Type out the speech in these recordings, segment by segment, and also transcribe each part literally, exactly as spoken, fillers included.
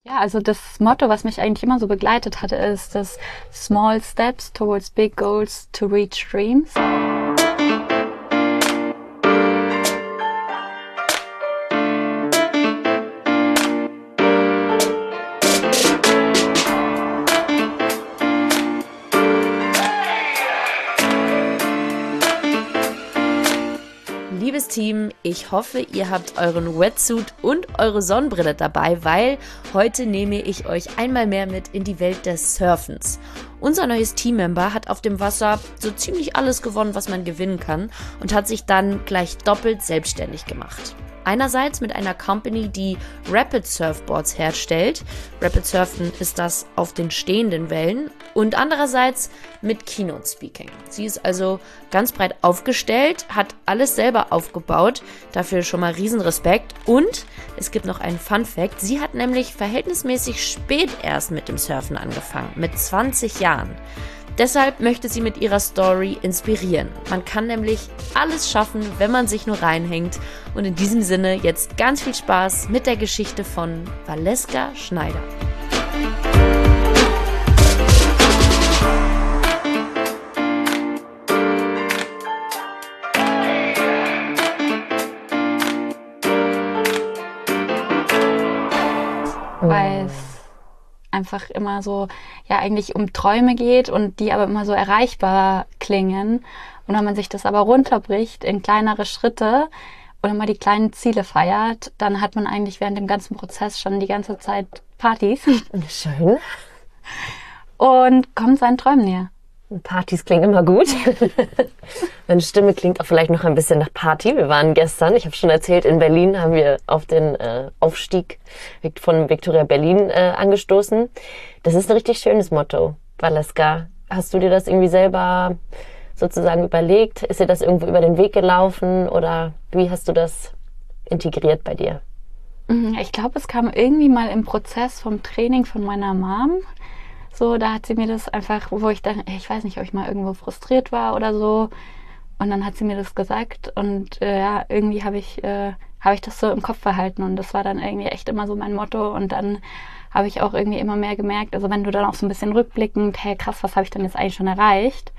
Ja, also das Motto, was mich eigentlich immer so begleitet hatte, ist das Small Steps towards Big Goals to Reach Dreams. Liebes Team, ich hoffe, ihr habt euren Wetsuit und eure Sonnenbrille dabei, weil heute nehme ich euch einmal mehr mit in die Welt des Surfens. Unser neues Teammember hat auf dem Wasser so ziemlich alles gewonnen, was man gewinnen kann, und hat sich dann gleich doppelt selbstständig gemacht. Einerseits mit einer Company, die Rapid Surfboards herstellt. Rapid Surfen ist das auf den stehenden Wellen. Und andererseits mit Keynote Speaking. Sie ist also ganz breit aufgestellt, hat alles selber aufgebaut. Dafür schon mal Riesenrespekt. Und es gibt noch einen Fun Fact. Sie hat nämlich verhältnismäßig spät erst mit dem Surfen angefangen. Mit zwanzig Jahren. Deshalb möchte sie mit ihrer Story inspirieren. Man kann nämlich alles schaffen, wenn man sich nur reinhängt. Und in diesem Sinne jetzt ganz viel Spaß mit der Geschichte von Valeska Schneider. Weil es einfach immer so, ja, eigentlich um Träume geht und die aber immer so erreichbar klingen. Und wenn man sich das aber runterbricht in kleinere Schritte oder mal die kleinen Ziele feiert, dann hat man eigentlich während dem ganzen Prozess schon die ganze Zeit Partys. Schön. Und kommt seinen Träumen näher. Partys klingen immer gut. Meine Stimme klingt auch vielleicht noch ein bisschen nach Party. Wir waren gestern, ich habe schon erzählt, in Berlin haben wir auf den äh, Aufstieg von Victoria Berlin äh, angestoßen. Das ist ein richtig schönes Motto, Valeska. Hast du dir das irgendwie selber sozusagen überlegt? Ist dir das irgendwo über den Weg gelaufen oder wie hast du das integriert bei dir? Ich glaube, es kam irgendwie mal im Prozess vom Training von meiner Mom. So, da hat sie mir das einfach, wo ich dann, ich weiß nicht, ob ich mal irgendwo frustriert war oder so. Und dann hat sie mir das gesagt und äh, ja, irgendwie habe ich, äh, habe ich das so im Kopf behalten und das war dann irgendwie echt immer so mein Motto. Und dann habe ich auch irgendwie immer mehr gemerkt, also wenn du dann auch so ein bisschen rückblickend, hey krass, was habe ich denn jetzt eigentlich schon erreicht?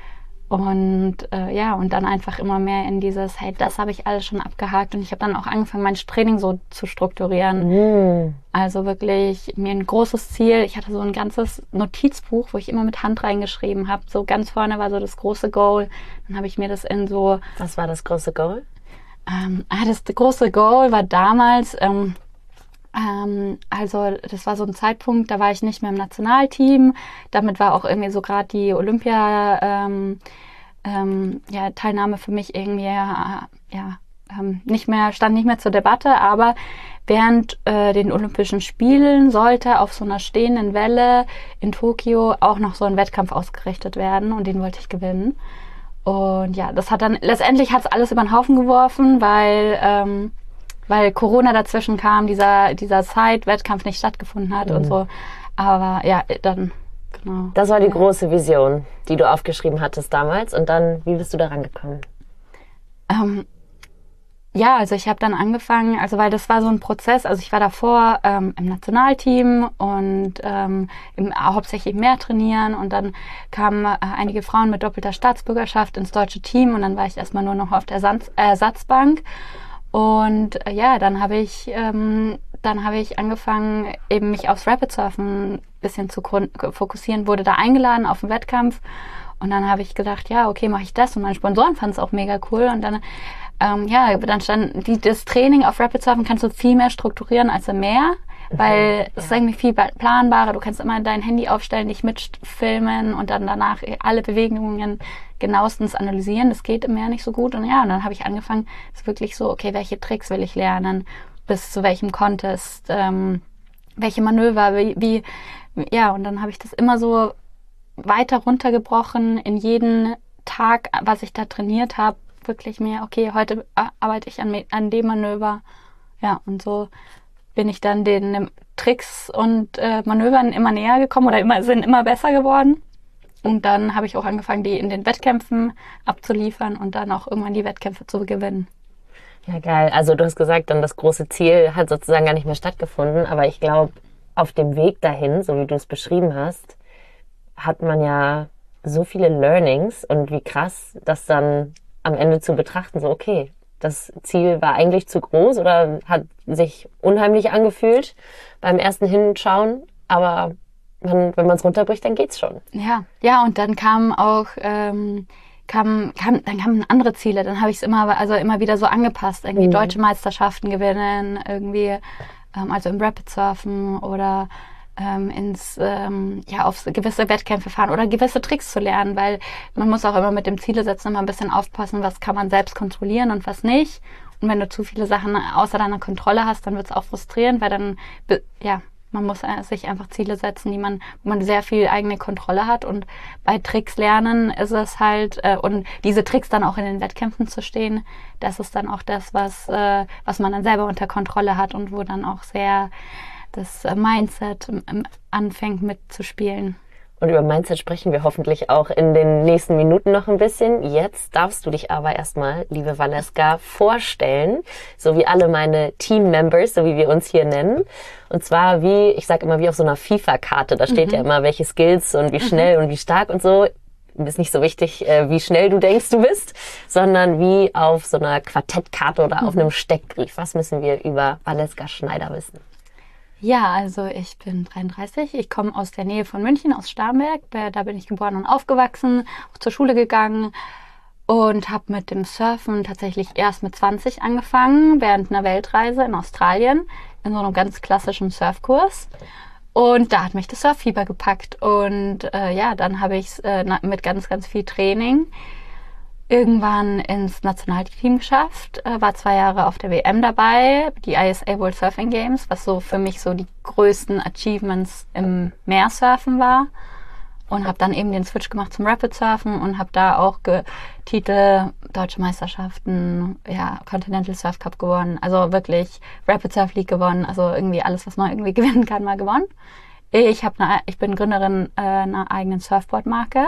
Und äh, ja, und dann einfach immer mehr in dieses, hey, das habe ich alles schon abgehakt. Und ich habe dann auch angefangen, mein Training so zu strukturieren. Mm. Also wirklich mir ein großes Ziel. Ich hatte so ein ganzes Notizbuch, wo ich immer mit Hand reingeschrieben habe. So ganz vorne war so das große Goal. Dann habe ich mir das in so... Was war das große Goal? Ähm, ah, das große Goal war damals... Ähm, Ähm, also das war so ein Zeitpunkt, da war ich nicht mehr im Nationalteam. Damit war auch irgendwie so gerade die Olympia ähm, ähm, ja, Teilnahme für mich irgendwie ja, ja ähm, nicht mehr, stand nicht mehr zur Debatte. Aber während äh, den Olympischen Spielen sollte auf so einer stehenden Welle in Tokio auch noch so ein Wettkampf ausgerichtet werden und den wollte ich gewinnen. Und ja, das hat dann letztendlich hat's alles über den Haufen geworfen, weil ähm, weil Corona dazwischen kam, dieser, dieser Zeit-Wettkampf nicht stattgefunden hat mhm. und so. Aber ja, dann, genau. Das war die große Vision, die du aufgeschrieben hattest damals. Und dann, wie bist du da rangekommen? Ähm, ja, also ich habe dann angefangen, also weil das war so ein Prozess, also ich war davor ähm, im Nationalteam und ähm, im, hauptsächlich im Meer trainieren und dann kamen äh, einige Frauen mit doppelter Staatsbürgerschaft ins deutsche Team und dann war ich erstmal nur noch auf der Ersatz, Ersatzbank. Und äh, ja, dann habe ich ähm, dann habe ich angefangen, eben mich aufs Rapid Surfen ein bisschen zu fokussieren, wurde da eingeladen auf einen Wettkampf und dann habe ich gedacht, ja, okay, mache ich das und meine Sponsoren fanden es auch mega cool und dann ähm, ja, dann stand die, das Training auf Rapid Surfen kannst du viel mehr strukturieren als im Meer, weil es ja. ist irgendwie viel planbarer, du kannst immer dein Handy aufstellen, dich mitfilmen und dann danach alle Bewegungen genauestens analysieren. Das geht im Meer nicht so gut. Und ja, und dann habe ich angefangen, es wirklich so, okay, welche Tricks will ich lernen, bis zu welchem Contest, ähm, welche Manöver, wie, wie, ja, und dann habe ich das immer so weiter runtergebrochen in jeden Tag, was ich da trainiert habe, wirklich mehr, okay, heute arbeite ich an, an dem Manöver. Ja, und so bin ich dann den Tricks und äh, Manövern immer näher gekommen oder immer, sind immer besser geworden. Und dann habe ich auch angefangen, die in den Wettkämpfen abzuliefern und dann auch irgendwann die Wettkämpfe zu gewinnen. Ja, geil. Also du hast gesagt, dann das große Ziel hat sozusagen gar nicht mehr stattgefunden. Aber ich glaube, auf dem Weg dahin, so wie du es beschrieben hast, hat man ja so viele Learnings und wie krass, das dann am Ende zu betrachten, so okay, das Ziel war eigentlich zu groß oder hat sich unheimlich angefühlt beim ersten Hinschauen, aber man, wenn man es runterbricht, dann geht's schon. Ja, ja, und dann kamen auch ähm, kam, kam, dann kamen andere Ziele. Dann habe ich es immer, also immer wieder so angepasst, irgendwie mhm. deutsche Meisterschaften gewinnen, irgendwie ähm, also im Rapid Surfen oder ähm, ins ähm, ja auf gewisse Wettkämpfe fahren oder gewisse Tricks zu lernen, weil man muss auch immer mit dem Ziele setzen immer ein bisschen aufpassen, was kann man selbst kontrollieren und was nicht. Und wenn du zu viele Sachen außer deiner Kontrolle hast, dann wird es auch frustrierend, weil dann ja man muss sich einfach Ziele setzen, die man, wo man sehr viel eigene Kontrolle hat. Und bei Tricks lernen ist es halt, äh, und diese Tricks dann auch in den Wettkämpfen zu stehen, das ist dann auch das, was, äh, was man dann selber unter Kontrolle hat und wo dann auch sehr das Mindset anfängt mitzuspielen. Und über Mindset sprechen wir hoffentlich auch in den nächsten Minuten noch ein bisschen. Jetzt darfst du dich aber erstmal, liebe Valeska, vorstellen, so wie alle meine Team-Members, so wie wir uns hier nennen. Und zwar wie, ich sage immer, wie auf so einer FIFA-Karte. Da steht mhm. ja immer, welche Skills und wie schnell mhm. und wie stark und so. Ist nicht so wichtig, wie schnell du denkst, du bist, sondern wie auf so einer Quartettkarte oder mhm. auf einem Steckbrief. Was müssen wir über Valeska Schneider wissen? Ja, also ich bin dreiunddreißig, ich komme aus der Nähe von München, aus Starnberg, da bin ich geboren und aufgewachsen, auch zur Schule gegangen und habe mit dem Surfen tatsächlich erst mit zwanzig angefangen, während einer Weltreise in Australien, in so einem ganz klassischen Surfkurs. Und da hat mich das Surffieber gepackt und äh, ja, dann habe ich es äh, mit ganz, ganz viel Training irgendwann ins Nationalteam geschafft, war zwei Jahre auf der W M dabei, die I S A World Surfing Games, was so für mich so die größten Achievements im Meersurfen war und habe dann eben den Switch gemacht zum Rapid Surfen und habe da auch ge- Titel, deutsche Meisterschaften, ja, Continental Surf Cup gewonnen, also wirklich Rapid Surf League gewonnen, also irgendwie alles, was man irgendwie gewinnen kann, mal gewonnen. Ich habe eine, ich bin Gründerin äh, einer eigenen Surfboard-Marke,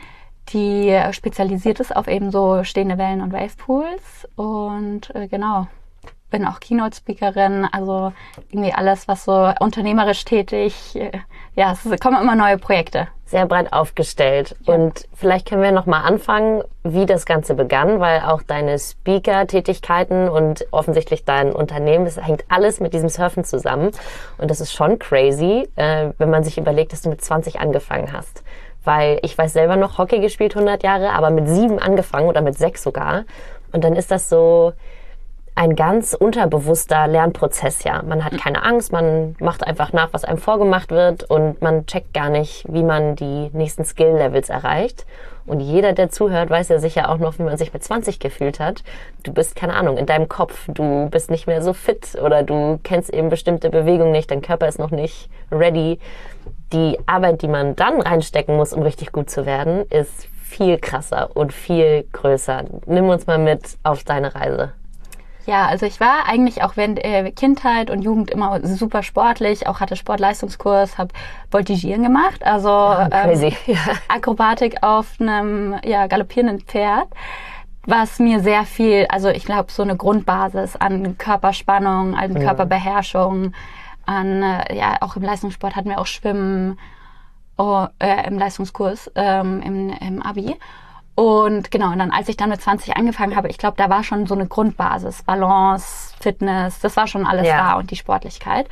die spezialisiert ist auf eben so stehende Wellen und Wavepools und äh, genau, bin auch Keynote-Speakerin, also irgendwie alles, was so unternehmerisch tätig, äh, ja, es kommen immer neue Projekte. Sehr breit aufgestellt. Ja. Und vielleicht können wir nochmal anfangen, wie das Ganze begann, weil auch deine Speaker-Tätigkeiten und offensichtlich dein Unternehmen, das hängt alles mit diesem Surfen zusammen. Und das ist schon crazy, äh, wenn man sich überlegt, dass du mit zwanzig angefangen hast. Weil ich weiß selber noch, Hockey gespielt hundert Jahre, aber mit sieben angefangen oder mit sechs sogar. Und dann ist das so ein ganz unterbewusster Lernprozess, ja. Man hat keine Angst, man macht einfach nach, was einem vorgemacht wird und man checkt gar nicht, wie man die nächsten Skill-Levels erreicht. Und jeder, der zuhört, weiß ja sicher auch noch, wie man sich mit zwanzig gefühlt hat. Du bist, keine Ahnung, in deinem Kopf, du bist nicht mehr so fit oder du kennst eben bestimmte Bewegungen nicht, dein Körper ist noch nicht ready. Die Arbeit, die man dann reinstecken muss, um richtig gut zu werden, ist viel krasser und viel größer. Nimm uns mal mit auf deine Reise. Ja, also ich war eigentlich auch während äh, Kindheit und Jugend immer super sportlich, auch hatte Sportleistungskurs, habe Voltigieren gemacht, also ja, crazy. Ähm, ja. Akrobatik auf einem ja, galoppierenden Pferd, was mir sehr viel, also ich glaube so eine Grundbasis an Körperspannung, an ja. Körperbeherrschung, an, äh, ja, auch im Leistungssport hatten wir auch Schwimmen oh, äh, im Leistungskurs, ähm, im, im Abi. Und genau, und dann, als ich dann mit zwanzig angefangen habe, ich glaube, da war schon so eine Grundbasis, Balance, Fitness, das war schon alles ja. da und die Sportlichkeit.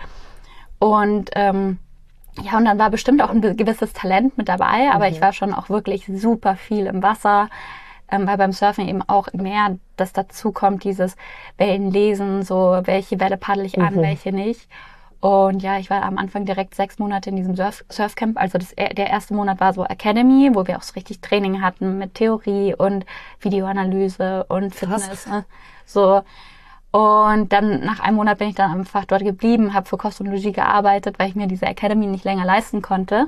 Und ähm, ja, und dann war bestimmt auch ein gewisses Talent mit dabei, aber mhm. ich war schon auch wirklich super viel im Wasser, ähm, weil beim Surfen eben auch mehr das dazu kommt, dieses Wellenlesen, so welche Welle paddel ich an, mhm. welche nicht. Und ja, ich war am Anfang direkt sechs Monate in diesem Surf- Surfcamp. Also das, der erste Monat war so Academy, wo wir auch so richtig Training hatten mit Theorie und Videoanalyse und Fitness. Ne? So. Und dann nach einem Monat bin ich dann einfach dort geblieben, habe für Kost und Logis gearbeitet, weil ich mir diese Academy nicht länger leisten konnte.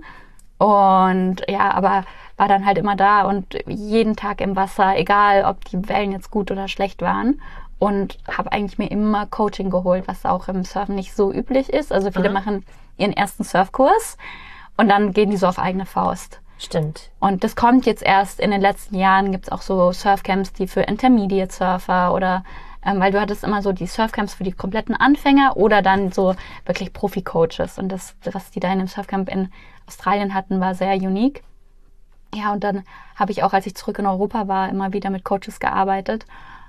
Und ja, aber war dann halt immer da und jeden Tag im Wasser, egal ob die Wellen jetzt gut oder schlecht waren. Und habe eigentlich mir immer Coaching geholt, was auch im Surfen nicht so üblich ist. Also viele Aha. machen ihren ersten Surfkurs und dann gehen die so auf eigene Faust. Stimmt. Und das kommt jetzt erst in den letzten Jahren, gibt es auch so Surfcamps, die für Intermediate Surfer oder ähm, weil du hattest immer so die Surfcamps für die kompletten Anfänger oder dann so wirklich Profi-Coaches. Und das, was die da in dem Surfcamp in Australien hatten, war sehr unique. Ja, und dann habe ich auch, als ich zurück in Europa war, immer wieder mit Coaches gearbeitet.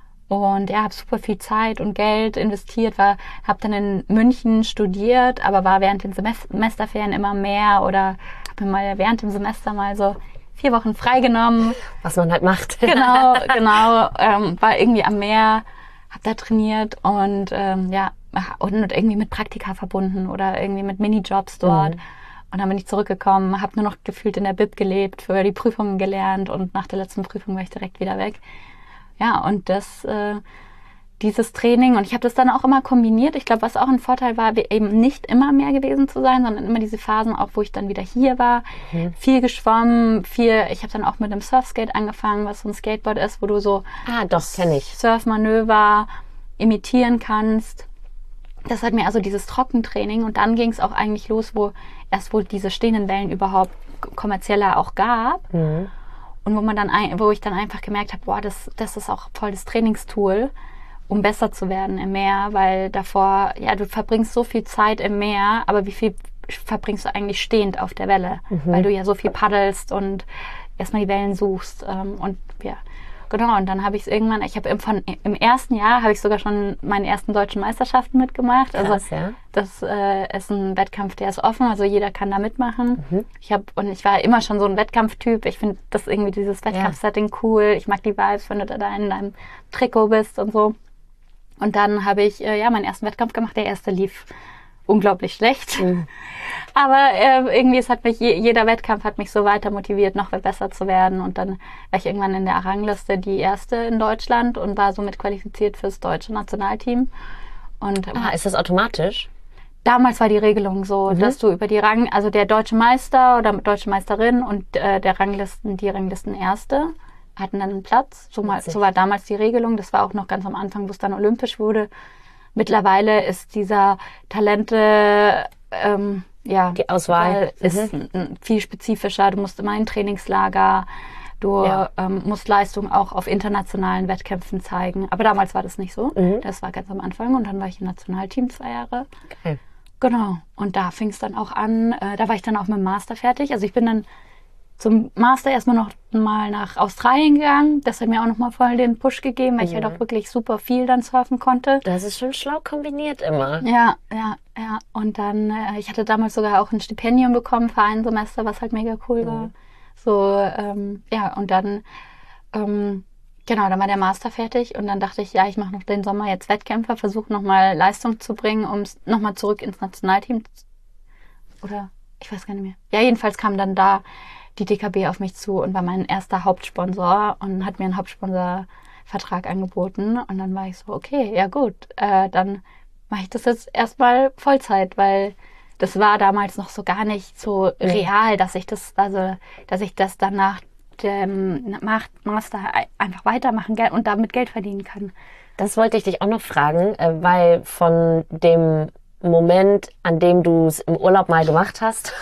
Und ja, habe super viel Zeit und Geld investiert, war, habe dann in München studiert, aber war während den Semesterferien immer mehr oder habe mir mal während dem Semester mal so vier Wochen freigenommen. Was man halt macht. Genau, genau. Ähm, war irgendwie am Meer, habe da trainiert und ähm, ja, und irgendwie mit Praktika verbunden oder irgendwie mit Minijobs dort. Mhm. Und dann bin ich zurückgekommen, habe nur noch gefühlt in der Bib gelebt, für die Prüfungen gelernt und nach der letzten Prüfung war ich direkt wieder weg. Ja, und das, äh, dieses Training, und ich habe das dann auch immer kombiniert. Ich glaube, was auch ein Vorteil war, eben nicht immer mehr gewesen zu sein, sondern immer diese Phasen, auch wo ich dann wieder hier war, mhm. viel geschwommen, viel, ich habe dann auch mit einem Surfskate angefangen, was so ein Skateboard ist, wo du so ah, doch, kenn ich. Surfmanöver imitieren kannst. Das hat mir also dieses Trockentraining, und dann ging es auch eigentlich los, wo erst wohl diese stehenden Wellen überhaupt kommerzieller auch gab. Mhm. Und wo man dann, ein, wo ich dann einfach gemerkt habe, boah, das, das ist auch voll das Trainingstool, um besser zu werden im Meer, weil davor, ja, du verbringst so viel Zeit im Meer, aber wie viel verbringst du eigentlich stehend auf der Welle? Mhm. Weil du ja so viel paddelst und erstmal die Wellen suchst. Ähm, und ja, genau. Und dann habe ich es irgendwann, ich habe im, von, im ersten Jahr habe ich sogar schon meine ersten deutschen Meisterschaften mitgemacht. Krass, also ja. Das äh, ist ein Wettkampf, der ist offen, also jeder kann da mitmachen. Mhm. Ich habe und ich war immer schon so ein Wettkampftyp. Ich finde das irgendwie dieses Wettkampfsetting ja. cool. Ich mag die Vibes, wenn du da in deinem Trikot bist und so. Und dann habe ich äh, ja meinen ersten Wettkampf gemacht. Der erste lief unglaublich schlecht. Mhm. Aber äh, irgendwie, es hat mich, je, jeder Wettkampf hat mich so weiter motiviert, noch besser zu werden. Und dann war ich irgendwann in der Rangliste die erste in Deutschland und war somit qualifiziert fürs deutsche Nationalteam. Und ah, ist das automatisch? Damals war die Regelung so, mhm. dass du über die Rang, also der deutsche Meister oder deutsche Meisterin und äh, der Ranglisten, die Ranglistenerste hatten dann einen Platz. So, mal, so war damals die Regelung. Das war auch noch ganz am Anfang, wo es dann olympisch wurde. Mittlerweile ist dieser Talente, ähm, ja, die Auswahl ist mhm. viel spezifischer. Du musst immer in Trainingslager, du ja. ähm, musst Leistung auch auf internationalen Wettkämpfen zeigen. Aber damals war das nicht so. Mhm. Das war ganz am Anfang und dann war ich im Nationalteam zwei Jahre. Okay. Genau. Und da fing es dann auch an. Äh, da war ich dann auch mit dem Master fertig. Also ich bin dann zum Master erstmal noch mal nach Australien gegangen. Das hat mir auch noch mal voll den Push gegeben, weil mhm. ich halt auch wirklich super viel dann surfen konnte. Das ist schon schlau kombiniert immer. Ja, ja, ja. Und dann, äh, ich hatte damals sogar auch ein Stipendium bekommen für ein Semester, was halt mega cool mhm. war. So, ähm, ja, und dann, ähm, genau, dann war der Master fertig und dann dachte ich, ja, ich mache noch den Sommer jetzt Wettkämpfer, versuche noch mal Leistung zu bringen, um noch mal zurück ins Nationalteam zu, oder ich weiß gar nicht mehr. Ja, jedenfalls kam dann da die D K B auf mich zu und war mein erster Hauptsponsor und hat mir einen Hauptsponsorvertrag angeboten. Und dann war ich so, okay, ja gut, äh, dann mache ich das jetzt erstmal Vollzeit, weil das war damals noch so gar nicht so real, dass ich das, also dass ich das dann nach dem Master einfach weitermachen und damit Geld verdienen kann. Das wollte ich dich auch noch fragen, weil von dem Moment, an dem du es im Urlaub mal gemacht hast,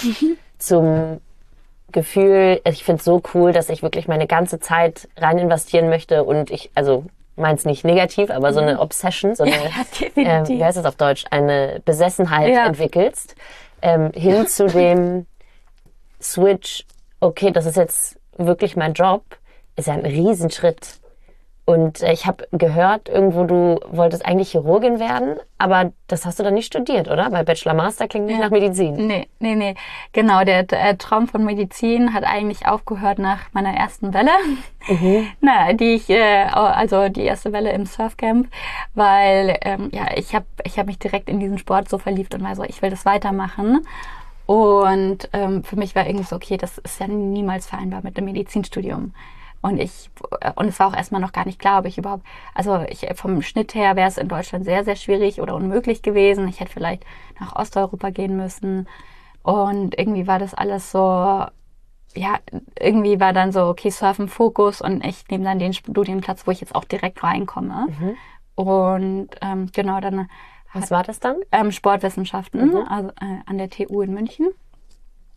zum Gefühl, ich finde es so cool, dass ich wirklich meine ganze Zeit rein investieren möchte und ich, also meins nicht negativ, aber so eine Obsession, so eine, ja, äh, wie heißt das auf Deutsch, eine Besessenheit ja. entwickelst, ähm, hin zu dem Switch, okay, das ist jetzt wirklich mein Job, ist ja ein Riesenschritt. Und äh, ich habe gehört, irgendwo du wolltest eigentlich Chirurgin werden, aber das hast du dann nicht studiert, oder? Weil Bachelor Master klingt nicht ja. nach Medizin. Nee, nee, nee. Genau, der, der Traum von Medizin hat eigentlich aufgehört nach meiner ersten Welle. Mhm. Na, die ich, äh, also die erste Welle im Surfcamp, weil ähm, ja, ich habe ich hab mich direkt in diesen Sport so verliebt und war so, ich will das weitermachen. Und ähm, für mich war irgendwie so, okay, das ist ja niemals vereinbar mit dem Medizinstudium. Und ich, und es war auch erstmal noch gar nicht klar, ob ich überhaupt, also ich, vom Schnitt her wäre es in Deutschland sehr, sehr schwierig oder unmöglich gewesen. Ich hätte vielleicht nach Osteuropa gehen müssen. Und irgendwie war das alles so, ja, irgendwie war dann so, okay, Surfen Fokus und ich nehme dann den Studienplatz, wo ich jetzt auch direkt reinkomme. Mhm. Und ähm, genau, dann. Was war das dann? Ähm, Sportwissenschaften, mhm. also äh, an der T U in München.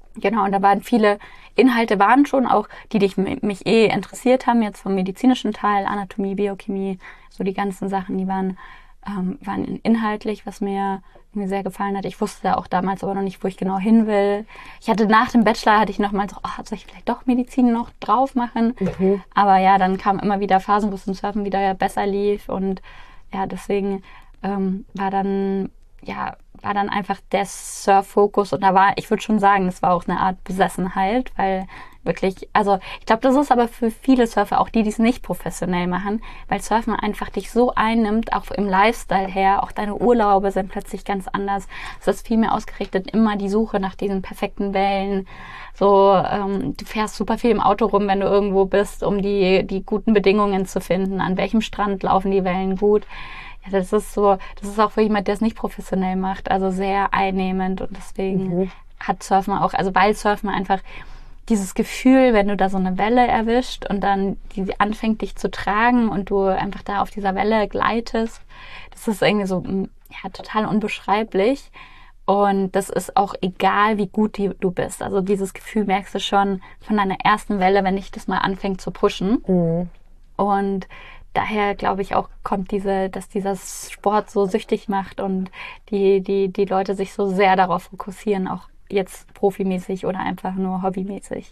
Genau, und da waren viele Inhalte, waren schon auch, die dich, mich eh interessiert haben, jetzt vom medizinischen Teil, Anatomie, Biochemie, so die ganzen Sachen, die waren, ähm, waren inhaltlich, was mir mir sehr gefallen hat. Ich wusste auch damals aber noch nicht, wo ich genau hin will. Ich hatte nach dem Bachelor, hatte ich noch mal so, oh, soll ich vielleicht doch Medizin noch drauf machen? Mhm. Aber ja, dann kamen immer wieder Phasen, wo es im Surfen wieder besser lief und ja, deswegen ähm, war dann, ja, war dann einfach der Surf-Fokus und da war, ich würde schon sagen, das war auch eine Art Besessenheit, weil wirklich, also ich glaube, das ist aber für viele Surfer, auch die, die es nicht professionell machen, weil Surfen einfach dich so einnimmt, auch im Lifestyle her, auch deine Urlaube sind plötzlich ganz anders. Es ist viel mehr ausgerichtet, immer die Suche nach diesen perfekten Wellen. So, ähm, du fährst super viel im Auto rum, wenn du irgendwo bist, um die, die guten Bedingungen zu finden. An welchem Strand laufen die Wellen gut? Ja, das ist so, das ist auch für jemand, der es nicht professionell macht, also sehr einnehmend und deswegen mhm. hat Surfen auch, also weil Surfen einfach dieses Gefühl, wenn du da so eine Welle erwischt und dann die anfängt dich zu tragen und du einfach da auf dieser Welle gleitest, das ist irgendwie so, ja, total unbeschreiblich und das ist auch egal, wie gut die, du bist. Also dieses Gefühl merkst du schon von deiner ersten Welle, wenn dich das mal anfängt zu pushen mhm. und daher glaube ich auch, kommt diese, dass dieser Sport so süchtig macht und die, die, die Leute sich so sehr darauf fokussieren, auch jetzt profimäßig oder einfach nur hobbymäßig.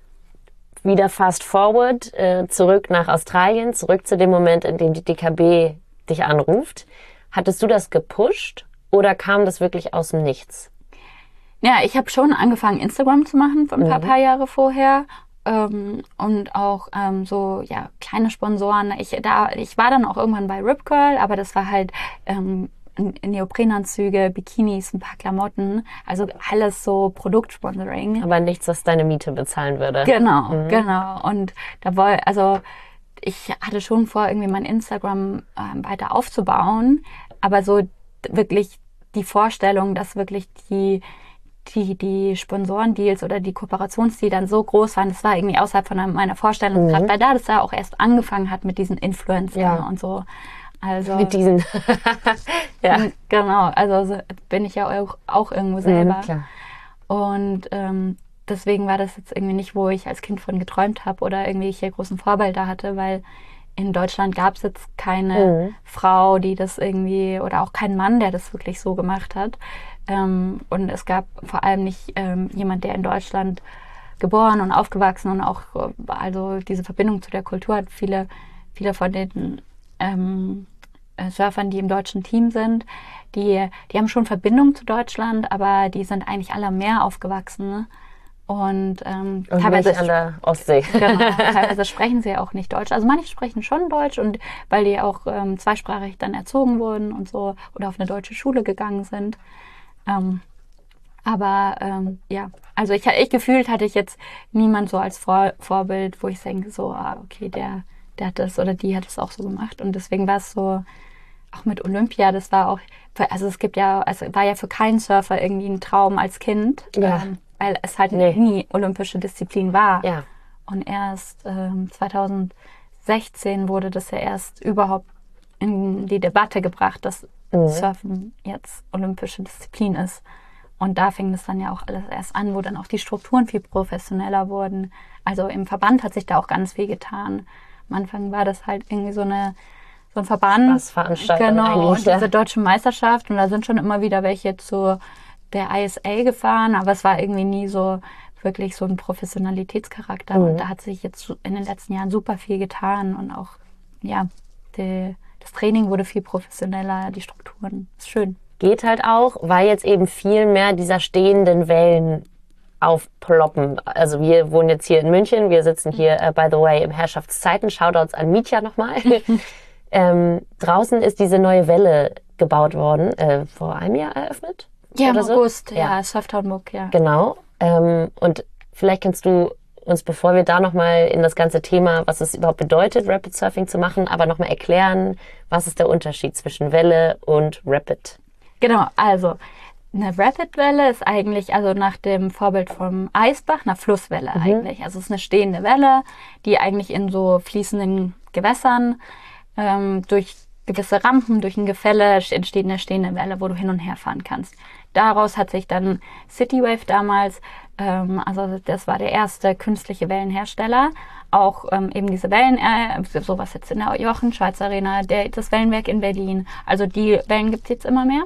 Wieder fast forward, äh, zurück nach Australien, zurück zu dem Moment, in dem die D K B dich anruft. Hattest du das gepusht oder kam das wirklich aus dem Nichts? Ja, ich habe schon angefangen, Instagram zu machen ein paar, mhm. paar Jahre vorher. Ähm, und auch ähm, so ja kleine Sponsoren. Ich da ich war dann auch irgendwann bei Rip Curl, aber das war halt ähm, Neoprenanzüge, Bikinis, ein paar Klamotten, also alles so Produktsponsoring. Aber nichts, was deine Miete bezahlen würde. Genau, mhm. genau. Und da wollte, also ich hatte schon vor, irgendwie mein Instagram ähm, weiter aufzubauen, aber so wirklich die Vorstellung, dass wirklich die die die Sponsorendeals oder die Kooperationsdeals dann so groß waren, das war irgendwie außerhalb von meiner Vorstellungskraft, mhm. weil da das ja auch erst angefangen hat mit diesen Influencern ja. und so. Also mit diesen ja genau, also bin ich ja auch, auch irgendwo selber. Mhm, klar. Und ähm, deswegen war das jetzt irgendwie nicht, wo ich als Kind von geträumt habe oder irgendwie hier großen Vorbilder hatte, weil in Deutschland gab es jetzt keine mhm. Frau, die das irgendwie, oder auch keinen Mann, der das wirklich so gemacht hat. Ähm, und es gab vor allem nicht ähm, jemand, der in Deutschland geboren und aufgewachsen und auch also diese Verbindung zu der Kultur hat. Viele, viele von den ähm, Surfern, die im deutschen Team sind, die, die haben schon Verbindung zu Deutschland, aber die sind eigentlich alle am Meer aufgewachsen. Ne? Und, ähm, und teilweise an der Ostsee. Genau, teilweise sprechen sie auch nicht Deutsch. Also manche sprechen schon Deutsch und weil die auch ähm, zweisprachig dann erzogen wurden und so oder auf eine deutsche Schule gegangen sind. Ähm, aber ähm, ja, also ich, ich gefühlt hatte ich jetzt niemand so als Vor- Vorbild, wo ich denke so, ah, okay, der, der hat das oder die hat das auch so gemacht. Und deswegen war es so, auch mit Olympia, das war auch, also es gibt ja, es war ja für keinen Surfer irgendwie ein Traum als Kind. Ja. Ähm, weil es halt nee. nie olympische Disziplin war. Ja. Und erst ähm, zweitausendsechzehn wurde das ja erst überhaupt in die Debatte gebracht, dass mhm. Surfen jetzt olympische Disziplin ist. Und da fing das dann ja auch alles erst an, wo dann auch die Strukturen viel professioneller wurden. Also im Verband hat sich da auch ganz viel getan. Am Anfang war das halt irgendwie so eine so ein Verband. Spaßveranstaltung genau, eigentlich. Und diese deutsche Meisterschaft. Und da sind schon immer wieder welche zu der I S A gefahren, aber es war irgendwie nie so wirklich so ein Professionalitätscharakter. Mhm. Und da hat sich jetzt in den letzten Jahren super viel getan und auch, ja, die, das Training wurde viel professioneller, die Strukturen. Ist schön. Geht halt auch, weil jetzt eben viel mehr dieser stehenden Wellen aufploppen. Also wir wohnen jetzt hier in München, wir sitzen hier, uh, by the way, im Herrschaftszeiten. Shoutouts an Mietja nochmal. ähm, draußen ist diese neue Welle gebaut worden, äh, vor einem Jahr eröffnet. Ja, im so? August, ja, ja. Surftown Muck, ja. Genau. Ähm, und vielleicht kannst du uns, bevor wir da nochmal in das ganze Thema, was es überhaupt bedeutet, Rapid Surfing zu machen, aber nochmal erklären, was ist der Unterschied zwischen Welle und Rapid? Genau, also eine Rapid-Welle ist eigentlich, also nach dem Vorbild vom Eisbach, eine Flusswelle mhm. eigentlich. Also es ist eine stehende Welle, die eigentlich in so fließenden Gewässern ähm, durch gewisse Rampen, durch ein Gefälle entsteht eine stehende Welle, wo du hin und her fahren kannst. daraus hat sich dann Citywave damals, ähm, also das war der erste künstliche Wellenhersteller, auch ähm, eben diese Wellen, äh, sowas jetzt in der Jochen Schweizer Arena, der, das Wellenwerk in Berlin, also die Wellen gibt's jetzt immer mehr.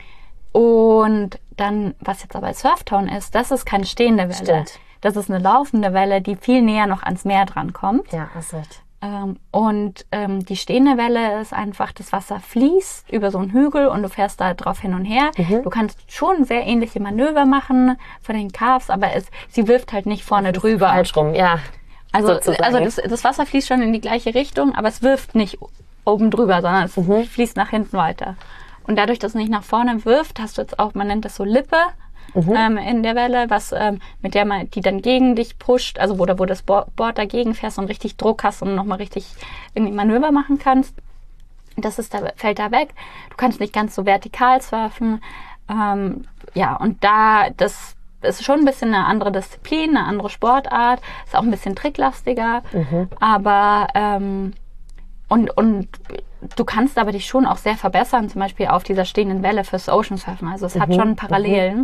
Und dann, was jetzt aber Surftown ist, das ist keine stehende Welle. Stimmt. Das ist eine laufende Welle, die viel näher noch ans Meer dran kommt. Ja, hast recht. Ähm, und ähm, die stehende Welle ist einfach, das Wasser fließt über so einen Hügel und du fährst da drauf hin und her. Mhm. Du kannst schon sehr ähnliche Manöver machen von den Carves, aber es, sie wirft halt nicht vorne drüber. Falsch rum, ja. Also, sozusagen. also das, das Wasser fließt schon in die gleiche Richtung, aber es wirft nicht oben drüber, sondern es Mhm. fließt nach hinten weiter. Und dadurch, dass es nicht nach vorne wirft, hast du jetzt auch, man nennt das so Lippe Mhm. ähm, in der Welle, was ähm, mit der man die dann gegen dich pusht, also wo, wo das Board dagegen fährst und richtig Druck hast und nochmal richtig irgendwie Manöver machen kannst. Das ist da, fällt da weg. Du kannst nicht ganz so vertikal surfen. Ähm, ja, und da, das ist schon ein bisschen eine andere Disziplin, eine andere Sportart, ist auch ein bisschen tricklastiger, Mhm. aber ähm, und, und du kannst aber dich schon auch sehr verbessern, zum Beispiel auf dieser stehenden Welle fürs Ocean Surfen. Also es hat Mhm. schon Parallelen.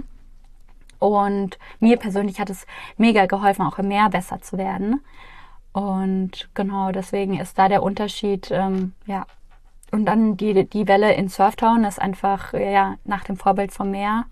Und mir persönlich hat es mega geholfen, auch im Meer besser zu werden. Und genau, deswegen ist da der Unterschied, ähm, ja. Und dann die, die Welle in Surftown ist einfach, ja, nach dem Vorbild vom Meer.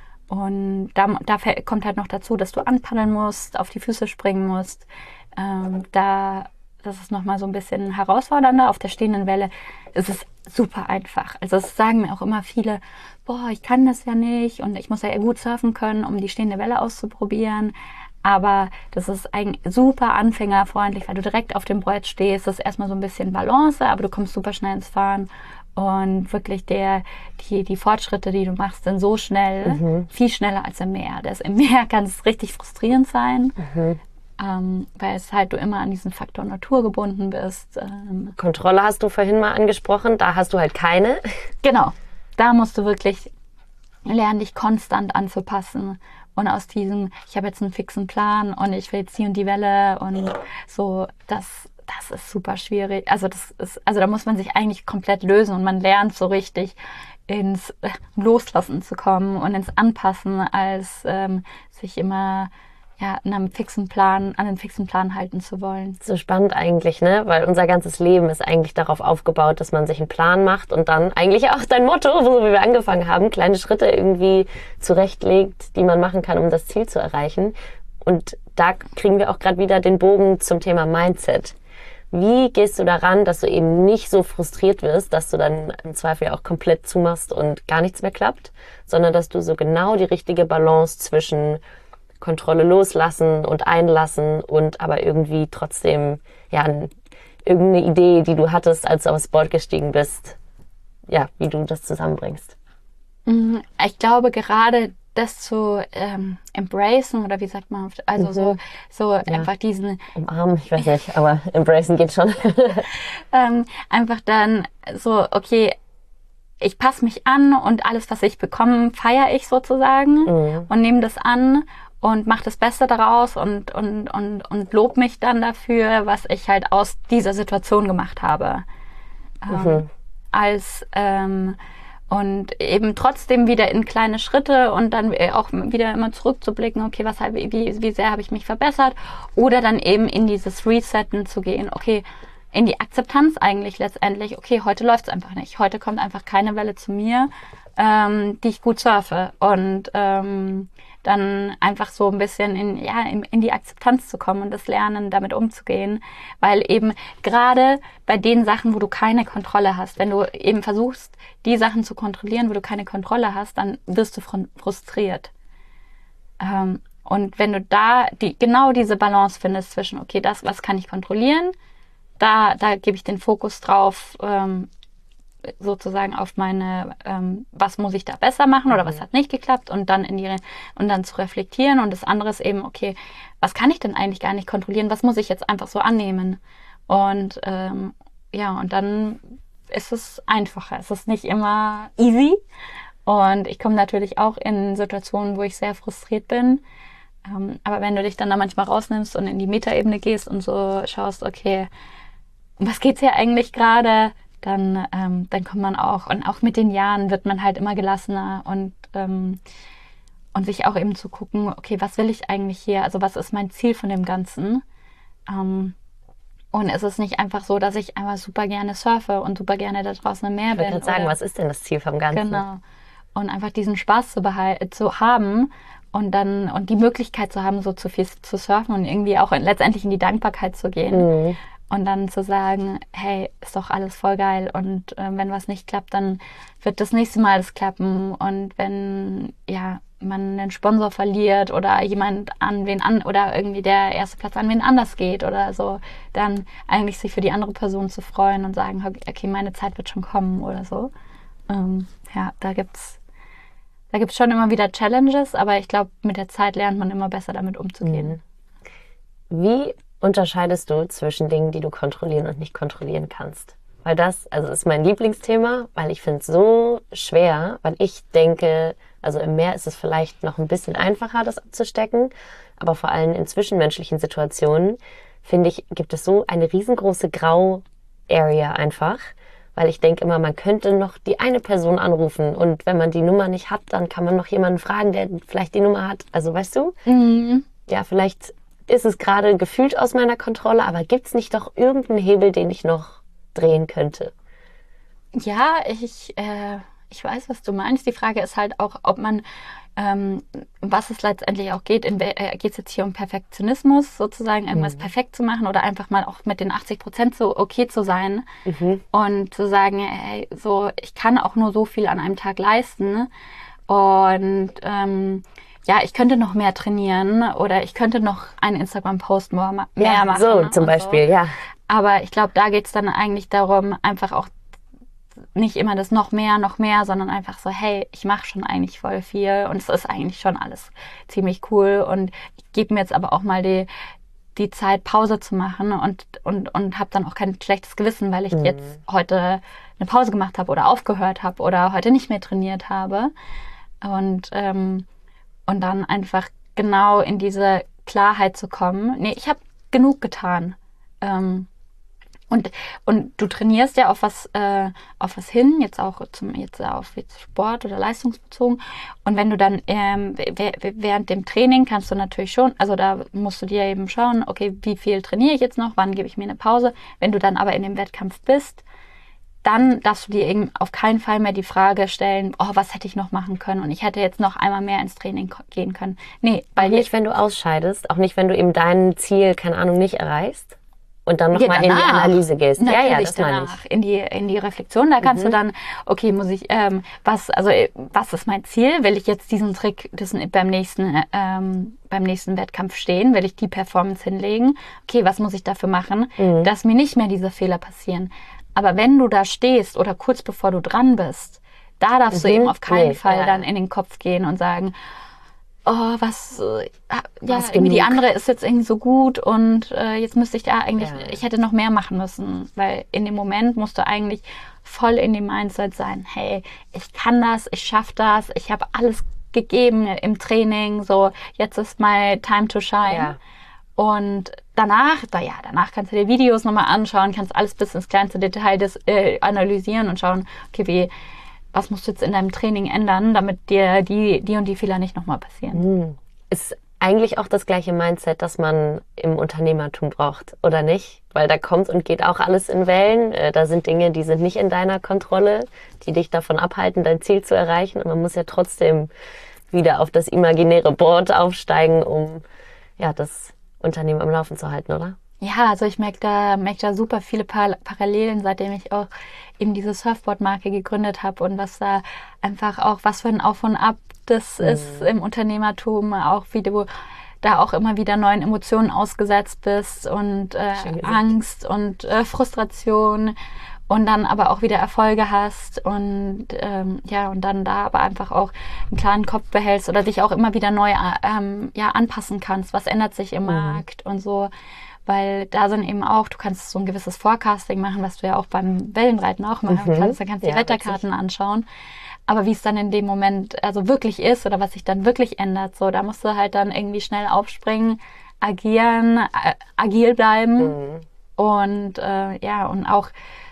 Und da, da kommt halt noch dazu, dass du anpaddeln musst, auf die Füße springen musst. Ähm, da, das ist nochmal so ein bisschen herausfordernder. Auf der stehenden Welle ist es super einfach. Also das sagen mir auch immer viele, boah, ich kann das ja nicht und ich muss ja gut surfen können, um die stehende Welle auszuprobieren. Aber das ist eigentlich super anfängerfreundlich, weil du direkt auf dem Brett stehst. Das ist erstmal so ein bisschen Balance, aber du kommst super schnell ins Fahren. Und wirklich der, die, die Fortschritte, die du machst, sind so schnell, Mhm. viel schneller als im Meer. Das im Meer kann es richtig frustrierend sein, Mhm. ähm, weil es halt du immer an diesen Faktor Natur gebunden bist. Ähm, Kontrolle hast du vorhin mal angesprochen, da hast du halt keine. genau, da musst du wirklich lernen, dich konstant anzupassen. Und aus diesem, ich habe jetzt einen fixen Plan und ich will jetzt die und die Welle und so, das, das ist super schwierig. Also das ist, also da muss man sich eigentlich komplett lösen und man lernt so richtig ins Loslassen zu kommen und ins Anpassen, als ähm, sich immer ja an einem fixen Plan, an einen fixen Plan halten zu wollen. So spannend eigentlich, ne? Weil unser ganzes Leben ist eigentlich darauf aufgebaut, dass man sich einen Plan macht und dann eigentlich auch dein Motto, so wie wir angefangen haben, kleine Schritte irgendwie zurechtlegt, die man machen kann, um das Ziel zu erreichen. Und da kriegen wir auch gerade wieder den Bogen zum Thema Mindset. Wie gehst du daran, dass du eben nicht so frustriert wirst, dass du dann im Zweifel auch komplett zumachst und gar nichts mehr klappt, sondern dass du so genau die richtige Balance zwischen Kontrolle loslassen und einlassen und aber irgendwie trotzdem, ja, irgendeine Idee, die du hattest, als du aufs Board gestiegen bist, ja, wie du das zusammenbringst. Ich glaube, gerade das zu ähm, embracen, oder wie sagt man, also Mhm. so, so Ja. einfach diesen, Umarmen, ich weiß nicht, aber embracen geht schon. ähm, einfach dann so, okay, ich passe mich an und alles, was ich bekomme, feiere ich sozusagen Mhm. und nehme das an und mache das Beste daraus und, und, und, und lob mich dann dafür, was ich halt aus dieser Situation gemacht habe. Ähm, Mhm. als ähm, und eben trotzdem wieder in kleine Schritte und dann auch wieder immer zurückzublicken, okay, was habe wie, wie sehr habe ich mich verbessert, oder dann eben in dieses Resetten zu gehen, okay, in die Akzeptanz eigentlich letztendlich, okay, heute läuft es einfach nicht, heute kommt einfach keine Welle zu mir, ähm, die ich gut surfe, und ähm, dann einfach so ein bisschen in, ja, in, in die Akzeptanz zu kommen und das Lernen, damit umzugehen. Weil eben gerade bei den Sachen, wo du keine Kontrolle hast, wenn du eben versuchst, die Sachen zu kontrollieren, wo du keine Kontrolle hast, dann wirst du frustriert. Ähm, und wenn du da die, genau diese Balance findest zwischen, okay, das, was kann ich kontrollieren, da, da gebe ich den Fokus drauf, ähm, sozusagen auf meine, ähm, was muss ich da besser machen oder was hat nicht geklappt, und dann in die und dann zu reflektieren, und das andere ist eben, okay, was kann ich denn eigentlich gar nicht kontrollieren, was muss ich jetzt einfach so annehmen, und ähm, ja, und dann ist es einfacher, es ist nicht immer easy, und ich komme natürlich auch in Situationen, wo ich sehr frustriert bin, ähm, aber wenn du dich dann da manchmal rausnimmst und in die Metaebene gehst und so schaust, okay, um was geht's hier eigentlich gerade? dann, ähm, dann kommt man auch, und auch mit den Jahren wird man halt immer gelassener und, ähm, und sich auch eben zu gucken, okay, was will ich eigentlich hier, also was ist mein Ziel von dem Ganzen? Ähm, und es ist nicht einfach so, dass ich einfach super gerne surfe und super gerne da draußen im Meer Ich wollte bin. gerade sagen, oder, was ist denn das Ziel vom Ganzen? Genau. Und einfach diesen Spaß zu behalten, zu haben und dann, und die Möglichkeit zu haben, so zu viel zu surfen und irgendwie auch in, letztendlich in die Dankbarkeit zu gehen. Mhm. Und dann zu sagen, hey, ist doch alles voll geil und äh, wenn was nicht klappt, dann wird das nächste Mal das klappen. Und wenn, ja, man einen Sponsor verliert oder jemand an wen an oder irgendwie der erste Platz an wen anders geht oder so, dann eigentlich sich für die andere Person zu freuen und sagen, okay, meine Zeit wird schon kommen oder so. Ähm, ja, da gibt's da gibt's schon immer wieder Challenges, aber ich glaube, mit der Zeit lernt man immer besser damit umzugehen. Wie unterscheidest du zwischen Dingen, die du kontrollieren und nicht kontrollieren kannst? Weil das, also ist mein Lieblingsthema, weil ich finde es so schwer, weil ich denke, also im Meer ist es vielleicht noch ein bisschen einfacher, das abzustecken, aber vor allem in zwischenmenschlichen Situationen, finde ich, gibt es so eine riesengroße Grau-Area einfach, weil ich denke immer, man könnte noch die eine Person anrufen und wenn man die Nummer nicht hat, dann kann man noch jemanden fragen, der vielleicht die Nummer hat. Also weißt du, Mhm. ja, vielleicht ist es gerade gefühlt aus meiner Kontrolle, aber gibt es nicht doch irgendeinen Hebel, den ich noch drehen könnte? Ja, ich, äh, ich weiß, was du meinst. Die Frage ist halt auch, ob man, ähm, was es letztendlich auch geht. Äh, geht es jetzt hier um Perfektionismus, sozusagen irgendwas Mhm. perfekt zu machen oder einfach mal auch mit den achtzig Prozent so okay zu sein Mhm. und zu sagen, ey, so, ich kann auch nur so viel an einem Tag leisten und ähm, ja, ich könnte noch mehr trainieren oder ich könnte noch einen Instagram-Post mehr, ma- mehr Ja, machen. so zum und Beispiel, so. ja. Aber ich glaube, da geht's dann eigentlich darum, einfach auch nicht immer das noch mehr, noch mehr, sondern einfach so, hey, ich mache schon eigentlich voll viel und es ist eigentlich schon alles ziemlich cool und ich gebe mir jetzt aber auch mal die, die Zeit, Pause zu machen und, und, und habe dann auch kein schlechtes Gewissen, weil ich Mhm. jetzt heute eine Pause gemacht habe oder aufgehört habe oder heute nicht mehr trainiert habe. Und, ähm, und dann einfach genau in diese Klarheit zu kommen. Nee, ich habe genug getan. Ähm, und, und du trainierst ja auf was, äh, auf was hin, jetzt auch zum, jetzt auf jetzt Sport oder leistungsbezogen. Und wenn du dann ähm, w- w- während dem Training kannst du natürlich schon, also da musst du dir eben schauen, okay, wie viel trainiere ich jetzt noch, wann gebe ich mir eine Pause. Wenn du dann aber in dem Wettkampf bist, dann darfst du dir eben auf keinen Fall mehr die Frage stellen, oh, was hätte ich noch machen können und ich hätte jetzt noch einmal mehr ins Training ko- gehen können. Nee, Auch weil nicht, wenn du ausscheidest, auch nicht, wenn du eben dein Ziel, keine Ahnung, nicht erreichst und dann Ja, nochmal in die danach. Analyse gehst. Ja, Natürlich ja, das meine danach. ich. In die, in die Reflexion, da kannst du dann, okay, muss ich, ähm, was, also, äh, was ist mein Ziel? Will ich jetzt diesen Trick, diesen, beim nächsten, äh, ähm, beim nächsten Wettkampf stehen? Will ich die Performance hinlegen? Okay, was muss ich dafür machen, dass mir nicht mehr diese Fehler passieren? Aber wenn du da stehst oder kurz bevor du dran bist, da darfst du Mhm. eben auf keinen Nee, Fall ja. dann in den Kopf gehen und sagen, oh, was, äh, ja, Was irgendwie die genug. andere ist jetzt irgendwie so gut und äh, jetzt müsste ich da eigentlich, Ja. ich hätte noch mehr machen müssen, weil in dem Moment musst du eigentlich voll in dem Mindset sein, hey, ich kann das, ich schaff das, ich habe alles gegeben im Training, so, jetzt ist my time to shine. Ja. Und danach, da ja, danach kannst du dir Videos nochmal anschauen, kannst alles bis ins kleinste Detail des, äh, analysieren und schauen, okay, wie, was musst du jetzt in deinem Training ändern, damit dir die, die und die Fehler nicht nochmal passieren. Ist eigentlich auch das gleiche Mindset, das man im Unternehmertum braucht, oder nicht? Weil da kommt und geht auch alles in Wellen. Äh, Da sind Dinge, die sind nicht in deiner Kontrolle, die dich davon abhalten, dein Ziel zu erreichen. Und man muss ja trotzdem wieder auf das imaginäre Board aufsteigen, um ja das Unternehmen am Laufen zu halten, oder? Ja, also ich merke da, merke da super viele Par Parallelen, seitdem ich auch eben diese Surfboard-Marke gegründet habe und was da einfach auch, was für ein Auf und Ab das ist im Unternehmertum, auch wie du da auch immer wieder neuen Emotionen ausgesetzt bist und äh, Schön gesagt. Angst und äh, Frustration und dann aber auch wieder Erfolge hast und ähm, ja und dann da aber einfach auch einen klaren Kopf behältst oder dich auch immer wieder neu ähm, ja anpassen kannst, was ändert sich im Markt und so, weil da sind eben auch, du kannst so ein gewisses Forecasting machen, was du ja auch beim Wellenreiten auch machen kannst, da kannst du die Ja, Wetterkarten anschauen, aber wie es dann in dem Moment also wirklich ist oder was sich dann wirklich ändert, so, da musst du halt dann irgendwie schnell aufspringen, agieren, äh, agil bleiben und äh, ja, und auch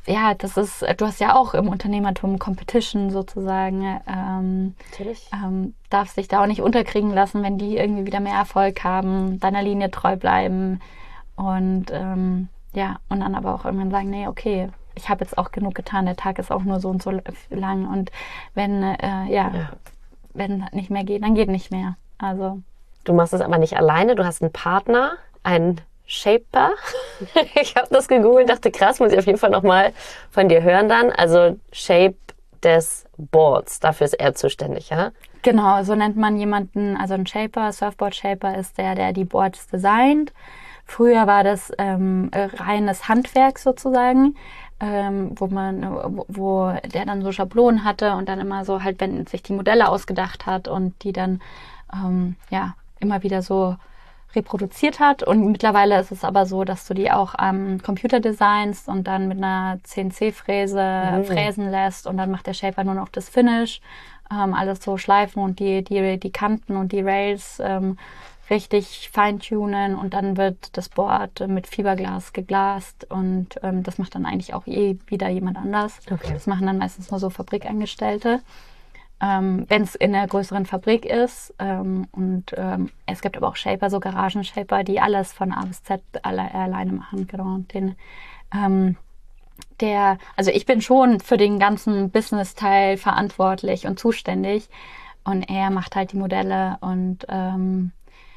ja, das ist, du hast ja auch im Unternehmertum Competition sozusagen. Ähm, Natürlich. Ähm, darfst dich da auch nicht unterkriegen lassen, wenn die irgendwie wieder mehr Erfolg haben, deiner Linie treu bleiben und ähm, ja, und dann aber auch irgendwann sagen, nee, okay, ich habe jetzt auch genug getan, der Tag ist auch nur so und so lang und wenn, äh, ja, Ja. wenn nicht mehr geht, dann geht nicht mehr. Also Du machst es aber nicht alleine, du hast einen Partner, einen Shaper. Ich habe das gegoogelt, dachte krass, muss ich auf jeden Fall nochmal von dir hören dann. Also Shape des Boards, dafür ist er zuständig, ja? genau, so nennt man jemanden, also ein Shaper, Surfboard-Shaper ist der, der die Boards designt. Früher war das ähm, reines Handwerk sozusagen, ähm, wo man, wo, wo der dann so Schablonen hatte und dann immer so halt, wenn sich die Modelle ausgedacht hat und die dann ähm, ja immer wieder so reproduziert hat. Und mittlerweile ist es aber so, dass du die auch am Computer designst und dann mit einer C N C-Fräse Mhm. fräsen lässt und dann macht der Shaper nur noch das Finish, ähm, alles so schleifen und die, die, die Kanten und die Rails ähm, richtig feintunen und dann wird das Board mit Fiberglas geglast und ähm, das macht dann eigentlich auch eh wieder jemand anders. Okay. Das machen dann meistens nur so Fabrikangestellte. Ähm, wenn es in einer größeren Fabrik ist. Ähm, und ähm, es gibt aber auch Shaper, so Garagenshaper, die alles von A bis Z alle, alleine machen. Genau. Und den, ähm, der, also ich bin schon für den ganzen Business-Teil verantwortlich und zuständig. Und er macht halt die Modelle und, ähm,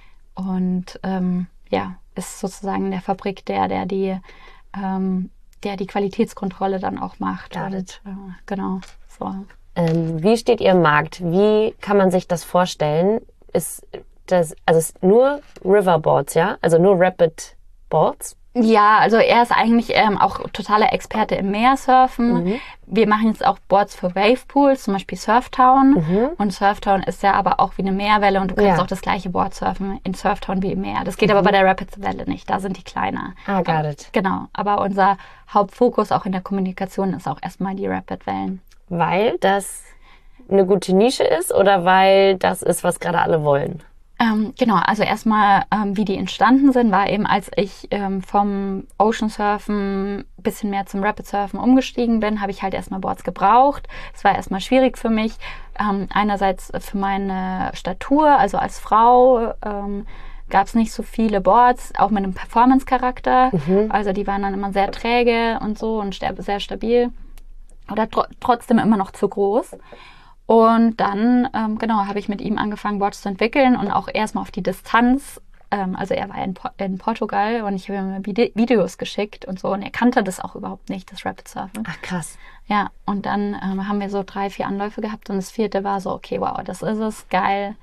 und ähm, ja, ist sozusagen in der Fabrik der, der die, ähm, der die Qualitätskontrolle dann auch macht. Got Und, it. äh, genau. So. Ähm, wie steht ihr im Markt? Wie kann man sich das vorstellen? Ist das, also es ist nur Riverboards, ja? Also nur Rapid Boards? Ja, also er ist eigentlich ähm, auch totaler Experte im Meersurfen. Mhm. Wir machen jetzt auch Boards für Wavepools, zum Beispiel Surftown. Mhm. Und Surftown ist ja aber auch wie eine Meerwelle und du kannst Ja. auch das gleiche Board surfen in Surftown wie im Meer. Das geht aber bei der Rapids-Welle nicht, da sind die kleiner. Ah, got it. Genau, aber unser Hauptfokus auch in der Kommunikation ist auch erstmal die Rapid-Wellen. Weil das eine gute Nische ist oder weil das ist, was gerade alle wollen? Ähm, genau, also erstmal, ähm, wie die entstanden sind, war eben, als ich ähm, vom Ocean Surfen ein bisschen mehr zum Rapid Surfen umgestiegen bin, habe ich halt erstmal Boards gebraucht. Es war erstmal schwierig für mich. Ähm, einerseits für meine Statur, also als Frau ähm, gab es nicht so viele Boards, auch mit einem Performance-Charakter. Also die waren dann immer sehr träge und so und sehr stabil. Oder tr- trotzdem immer noch zu groß. Und dann, ähm, genau, habe ich mit ihm angefangen, Boards zu entwickeln und auch erstmal auf die Distanz. Ähm, also er war in, Po- in Portugal und ich habe ihm Vide- Videos geschickt und so. Und er kannte das auch überhaupt nicht, das Rapid Surfen. Ach, krass. Ja, und dann ähm, haben wir so drei, vier Anläufe gehabt und das vierte war so, okay, wow, das ist es, geil.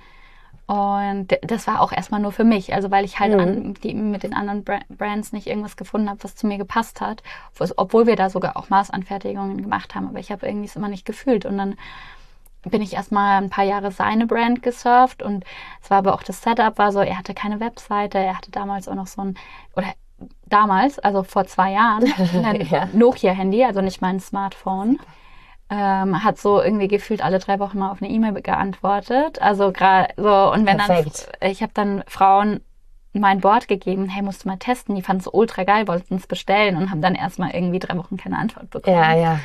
Und d- das war auch erstmal nur für mich, also weil ich halt Mhm. an, die, mit den anderen Bra- Brands nicht irgendwas gefunden habe, was zu mir gepasst hat. Obwohl wir da sogar auch Maßanfertigungen gemacht haben, aber ich habe irgendwie es immer nicht gefühlt. Und dann bin ich erstmal ein paar Jahre seine Brand gesurft und es war aber auch das Setup war so, er hatte keine Webseite, er hatte damals auch noch so ein, oder damals, also vor zwei Jahren, ein Ja. Nokia-Handy, also nicht mal ein Smartphone. Ähm, hat so irgendwie gefühlt alle drei Wochen mal auf eine E-Mail geantwortet. Also gerade so, und wenn Perfekt. dann, ich habe dann Frauen mein Board gegeben, hey, musst du mal testen, die fanden es ultra geil, wollten es bestellen und haben dann erstmal irgendwie drei Wochen keine Antwort bekommen. Ja, ja.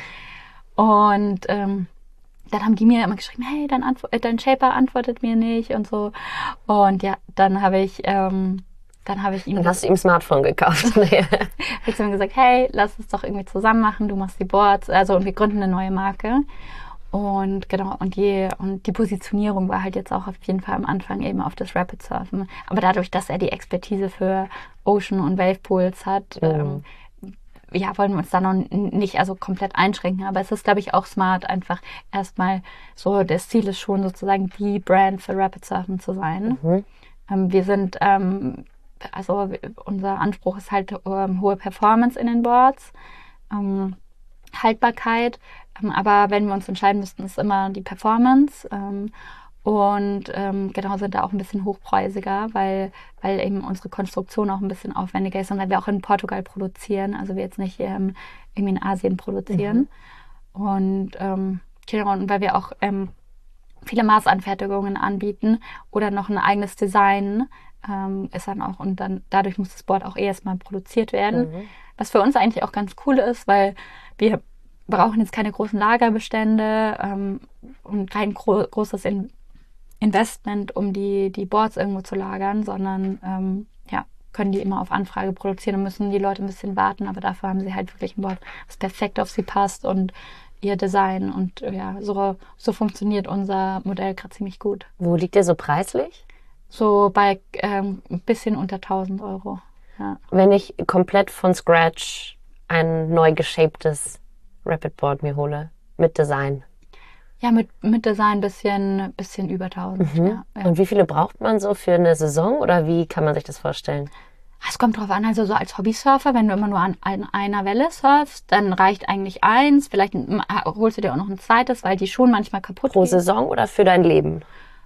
Und ähm, dann haben die mir immer geschrieben, hey, dein, Antwo- äh, dein Shaper antwortet mir nicht und so. Und ja, dann habe ich, ähm, dann habe ich ihm Dann hast du ihm ein Smartphone gekauft. Nee. hab ich zu ihm gesagt, hey, lass uns doch irgendwie zusammen machen, du machst die Boards, also und wir gründen eine neue Marke. Und genau, und die, und die Positionierung war halt jetzt auch auf jeden Fall am Anfang eben auf das Rapid Surfen. Aber dadurch, dass er die Expertise für Ocean und Wave Pools hat, Mhm. ähm, ja, wollen wir uns da noch n- nicht also komplett einschränken. Aber es ist, glaube ich, auch smart, einfach erstmal so, das Ziel ist schon sozusagen die Brand für Rapid Surfen zu sein. Mhm. Ähm, wir sind, ähm, also unser Anspruch ist halt ähm, hohe Performance in den Boards, ähm, Haltbarkeit, ähm, aber wenn wir uns entscheiden müssten, ist immer die Performance ähm, und ähm, genau sind da auch ein bisschen hochpreisiger, weil, weil eben unsere Konstruktion auch ein bisschen aufwendiger ist und weil wir auch in Portugal produzieren, also wir jetzt nicht ähm, irgendwie in Asien produzieren und ähm, genau, und weil wir auch ähm, viele Maßanfertigungen anbieten oder noch ein eigenes Design ähm, ist dann auch und dann dadurch muss das Board auch erstmal produziert werden. Mhm. was für uns eigentlich auch ganz cool ist, weil wir brauchen jetzt keine großen Lagerbestände ähm, und kein gro- großes In- Investment, um die, die Boards irgendwo zu lagern, sondern ähm, ja, können die immer auf Anfrage produzieren und müssen die Leute ein bisschen warten, aber dafür haben sie halt wirklich ein Board, was perfekt auf sie passt und ihr Design und ja, so, so funktioniert unser Modell gerade ziemlich gut. Wo liegt ihr so preislich? So bei ähm, ein bisschen unter tausend Euro. Ja. Wenn ich komplett von Scratch ein neu geshaptes Rapid Board mir hole, mit Design. Ja, mit, mit Design ein bisschen, bisschen über tausend. Mhm. Ja, ja. Und wie viele braucht man so für eine Saison oder wie kann man sich das vorstellen? Es kommt drauf an, also so als Hobbysurfer, wenn du immer nur an, an einer Welle surfst, dann reicht eigentlich eins. Vielleicht ein- holst du dir auch noch ein zweites, weil die schon manchmal kaputt Pro gehen. Saison oder für dein Leben?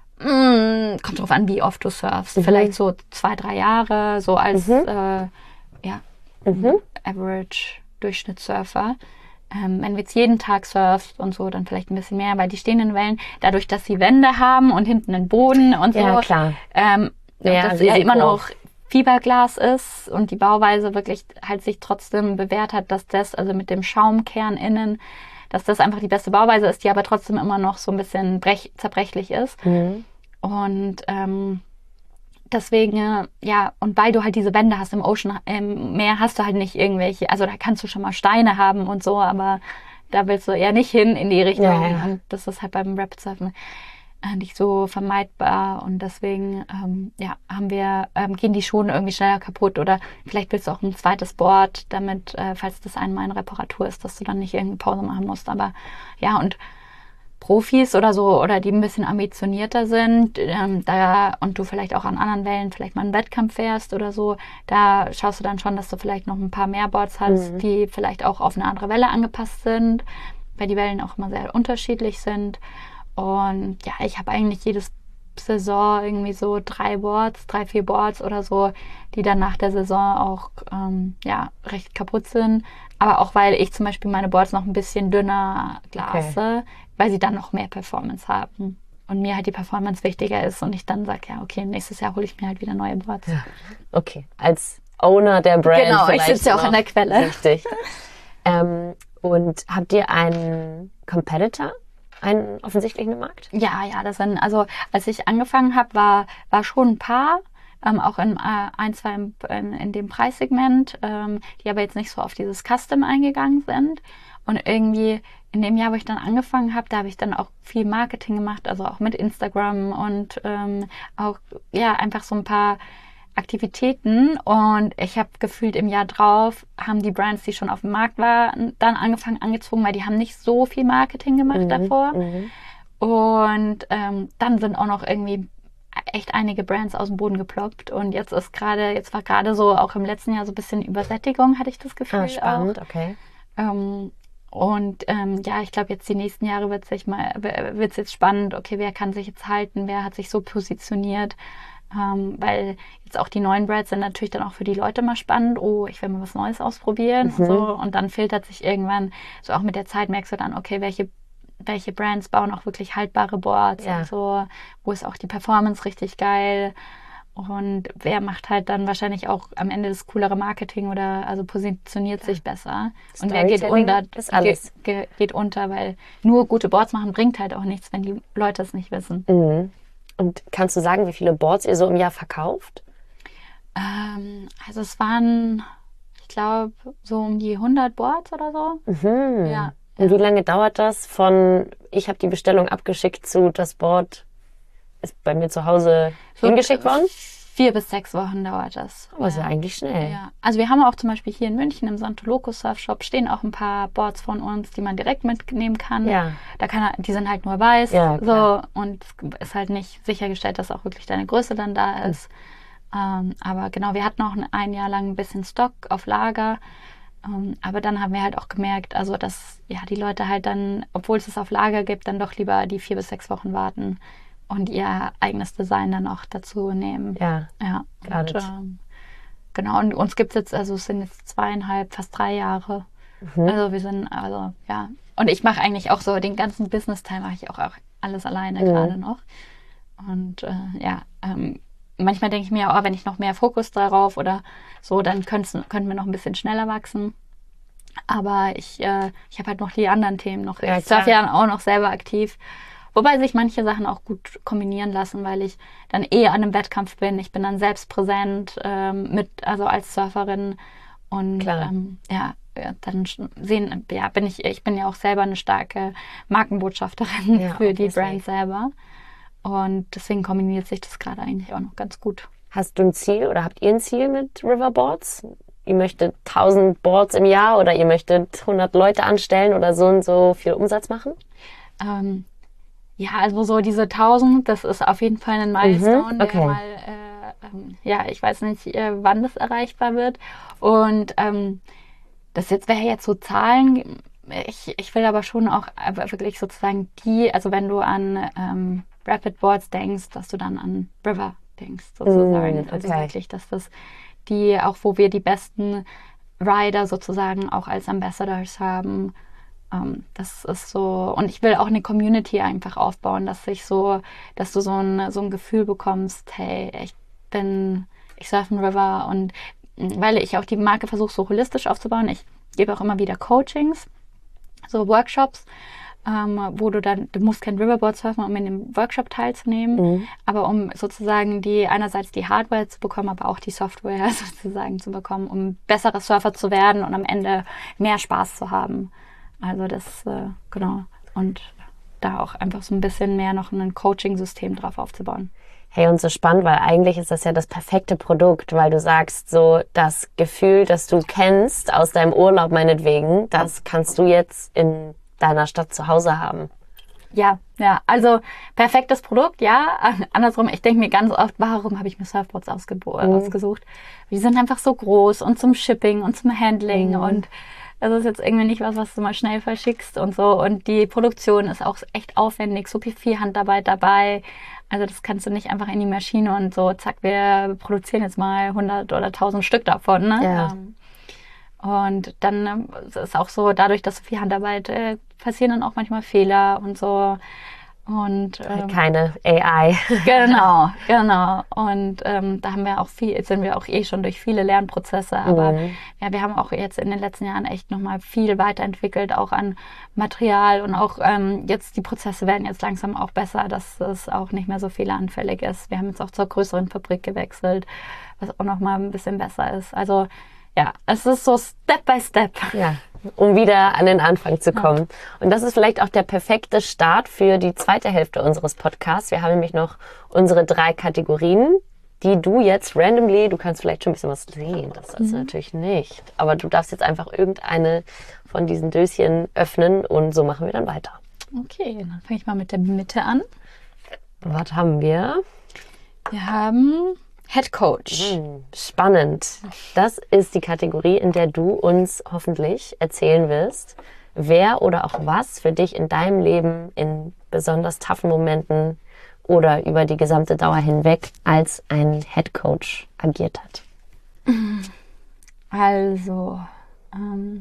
Mm, kommt drauf an, wie oft du surfst. Mhm. Vielleicht so zwei, drei Jahre, so als Mhm. äh, ja, Mhm. Average Durchschnittssurfer. Ähm, wenn du jetzt jeden Tag surfst und so, dann vielleicht ein bisschen mehr, weil die stehenden Wellen, dadurch, dass sie Wände haben und hinten einen Boden und so, Ja, klar. ähm, Ja, und das ja Risiko. immer noch Fiberglas ist und die Bauweise wirklich halt sich trotzdem bewährt hat, dass das, also mit dem Schaumkern innen, dass das einfach die beste Bauweise ist, die aber trotzdem immer noch so ein bisschen brech, zerbrechlich ist. Mhm. Und ähm, deswegen, äh, ja, und weil du halt diese Wände hast im Ocean, im Meer hast du halt nicht irgendwelche, also da kannst du schon mal Steine haben und so, aber da willst du eher nicht hin in die Richtung. Ja, ja. Und das ist halt beim Rapid Surfen äh, nicht so vermeidbar und deswegen, ähm, ja, haben wir, ähm, gehen die schon irgendwie schneller kaputt oder vielleicht willst du auch ein zweites Board, damit, äh, falls das einmal in Reparatur ist, dass du dann nicht irgendwie Pause machen musst, aber ja, und Profis oder so, oder die ein bisschen ambitionierter sind, ähm, da und du vielleicht auch an anderen Wellen vielleicht mal einen Wettkampf fährst oder so, da schaust du dann schon, dass du vielleicht noch ein paar mehr Boards hast, Mhm. die vielleicht auch auf eine andere Welle angepasst sind, weil die Wellen auch immer sehr unterschiedlich sind. Und ja, ich habe eigentlich jedes Saison irgendwie so drei Boards, drei, vier Boards oder so, die dann nach der Saison auch ähm, ja, recht kaputt sind. Aber auch weil ich zum Beispiel meine Boards noch ein bisschen dünner glase, weil sie dann noch mehr Performance haben. Und mir halt die Performance wichtiger ist und ich dann sage, ja, okay, nächstes Jahr hole ich mir halt wieder neue Boards. Ja. Okay, als Owner der Brand. Genau, ich vielleicht sitze ja auch noch. an der Quelle. Richtig. ähm, und habt ihr einen Competitor, einen offensichtlichen im Markt? Ja, ja, das sind, also als ich angefangen habe, war, war schon ein paar, ähm, auch in äh, ein, zwei in, in, in dem Preissegment, ähm, die aber jetzt nicht so auf dieses Custom eingegangen sind. Und irgendwie in dem Jahr, wo ich dann angefangen habe, da habe ich dann auch viel Marketing gemacht, also auch mit Instagram und ähm, auch ja einfach so ein paar Aktivitäten. Und ich habe gefühlt im Jahr drauf, haben die Brands, die schon auf dem Markt waren, dann angefangen angezogen, weil die haben nicht so viel Marketing gemacht Mhm, davor. mhm. Und ähm, dann sind auch noch irgendwie echt einige Brands aus dem Boden geploppt. Und jetzt ist gerade, jetzt war gerade so auch im letzten Jahr so ein bisschen Übersättigung, hatte ich das Gefühl. Ah, spannend, auch. okay. Ähm, und ähm, ja, ich glaube, jetzt die nächsten Jahre wird sich mal, wird es jetzt spannend, okay, wer kann sich jetzt halten, wer hat sich so positioniert. Ähm, weil jetzt auch die neuen Brands sind natürlich dann auch für die Leute mal spannend. Oh, ich will mal was Neues ausprobieren. Mhm. Und, so. Und dann filtert sich irgendwann, so auch mit der Zeit merkst du dann, okay, welche welche Brands bauen auch wirklich haltbare Boards Ja. und so, wo ist auch die Performance richtig geil und wer macht halt dann wahrscheinlich auch am Ende das coolere Marketing oder also positioniert sich besser und wer geht Storytelling unter, ist alles. Geht, ge- geht unter, weil nur gute Boards machen bringt halt auch nichts, wenn die Leute es nicht wissen. Mhm. Und kannst du sagen, wie viele Boards ihr so im Jahr verkauft? Ähm, also es waren, ich glaube, so um die hundert Boards oder so. Mhm. Ja. Und wie lange dauert das von, ich habe die Bestellung abgeschickt zu, das Board ist bei mir zu Hause hingeschickt worden? Vier bis sechs Wochen dauert das. Aber ist ja eigentlich schnell. Ja, also wir haben auch zum Beispiel hier in München im Santoloco Surfshop stehen auch ein paar Boards von uns, die man direkt mitnehmen kann. Ja. Da kann er, die sind halt nur weiß, Ja, so klar. und es ist halt nicht sichergestellt, dass auch wirklich deine Größe dann da ist. Ähm, aber genau, wir hatten auch ein, ein Jahr lang ein bisschen Stock auf Lager. Ähm, aber dann haben wir halt auch gemerkt, also dass ja die Leute halt dann, obwohl es es auf Lager gibt, dann doch lieber die vier bis sechs Wochen warten und ihr eigenes Design dann auch dazu nehmen. Ja. Ja, Got und, it. ähm, genau, und uns gibt es jetzt, also es sind jetzt zweieinhalb, fast drei Jahre. Mhm. Also wir sind, also ja. Und ich mache eigentlich auch so den ganzen Business-Teil mache ich auch, auch alles alleine Mhm. gerade noch. Und äh, ja, ähm, manchmal denke ich mir, oh, wenn ich noch mehr Fokus darauf oder so, dann könnten wir noch ein bisschen schneller wachsen. Aber ich, äh, ich habe halt noch die anderen Themen noch. Ja, ich surfe ja auch noch selber aktiv. Wobei sich manche Sachen auch gut kombinieren lassen, weil ich dann eh an einem Wettkampf bin. Ich bin dann selbst präsent ähm, mit, also als Surferin. Und ähm, ja, dann sehen, ja, bin ich, ich bin ja auch selber eine starke Markenbotschafterin ja, für die Brand selber. Und deswegen kombiniert sich das gerade eigentlich auch noch ganz gut. Hast du ein Ziel oder habt ihr ein Ziel mit Riverboards? Ihr möchtet tausend Boards im Jahr oder ihr möchtet hundert Leute anstellen oder so und so viel Umsatz machen? Ähm, ja, also so diese tausend, das ist auf jeden Fall ein Milestone, mhm, okay. der mal, äh, ähm, ja, ich weiß nicht, äh, wann das erreichbar wird. Und ähm, das jetzt wäre jetzt so Zahlen, ich, ich will aber schon auch wirklich sozusagen die, also wenn du an ähm, Rapid Boards denkst, dass du dann an River denkst, sozusagen. Mm, okay. Also wirklich, dass das die, auch wo wir die besten Rider sozusagen auch als Ambassadors haben. Ähm, das ist so, und ich will auch eine Community einfach aufbauen, dass ich so, dass du so ein, so ein Gefühl bekommst, hey, ich bin, ich surfe ein River, und weil ich auch die Marke versuche, so holistisch aufzubauen. Ich gebe auch immer wieder Coachings, so Workshops, ähm, wo du dann, du musst kein Riverboard surfen, um in dem Workshop teilzunehmen, mhm. aber um sozusagen die, einerseits die Hardware zu bekommen, aber auch die Software sozusagen zu bekommen, um bessere Surfer zu werden und am Ende mehr Spaß zu haben. Also das, äh, genau. Und da auch einfach so ein bisschen mehr noch ein Coaching-System drauf aufzubauen. Hey, und so spannend, weil eigentlich ist das ja das perfekte Produkt, weil du sagst, so das Gefühl, das du kennst aus deinem Urlaub meinetwegen, das kannst du jetzt in deiner Stadt zu Hause haben. Ja, ja, also perfektes Produkt, ja. Andersrum, ich denke mir ganz oft, warum habe ich mir Surfboards ausgebo- mhm. ausgesucht? Die sind einfach so groß und zum Shipping und zum Handling mhm. und das ist jetzt irgendwie nicht was, was du mal schnell verschickst und so. Und die Produktion ist auch echt aufwendig, so viel, viel Handarbeit dabei. Also das kannst du nicht einfach in die Maschine und so, zack, wir produzieren jetzt mal hundert oder tausend Stück davon. Ne? Ja. Und dann ist es auch so, dadurch, dass so viel Handarbeit, äh, passieren dann auch manchmal Fehler und so. Und ähm, keine A I. Genau, genau. Und ähm, da haben wir auch viel, jetzt sind wir auch eh schon durch viele Lernprozesse, aber mhm. ja, wir haben auch jetzt in den letzten Jahren echt nochmal viel weiterentwickelt, auch an Material, und auch ähm, jetzt die Prozesse werden jetzt langsam auch besser, dass es auch nicht mehr so fehleranfällig ist. Wir haben jetzt auch zur größeren Fabrik gewechselt, was auch nochmal ein bisschen besser ist. Also ja, es ist so Step by Step. Ja, um wieder an den Anfang zu kommen. Ja. Und das ist vielleicht auch der perfekte Start für die zweite Hälfte unseres Podcasts. Wir haben nämlich noch unsere drei Kategorien, die du jetzt randomly, du kannst vielleicht schon ein bisschen was sehen, das ist mhm. natürlich nicht, aber du darfst jetzt einfach irgendeine von diesen Döschen öffnen und so machen wir dann weiter. Okay, dann fange ich mal mit der Mitte an. Was haben wir? Wir haben Head Coach. Spannend. Das ist die Kategorie, in der du uns hoffentlich erzählen wirst, wer oder auch was für dich in deinem Leben in besonders toughen Momenten oder über die gesamte Dauer hinweg als ein Head Coach agiert hat. Also, ähm,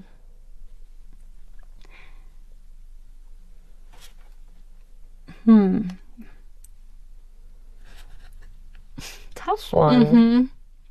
hm. Tough one. Mhm.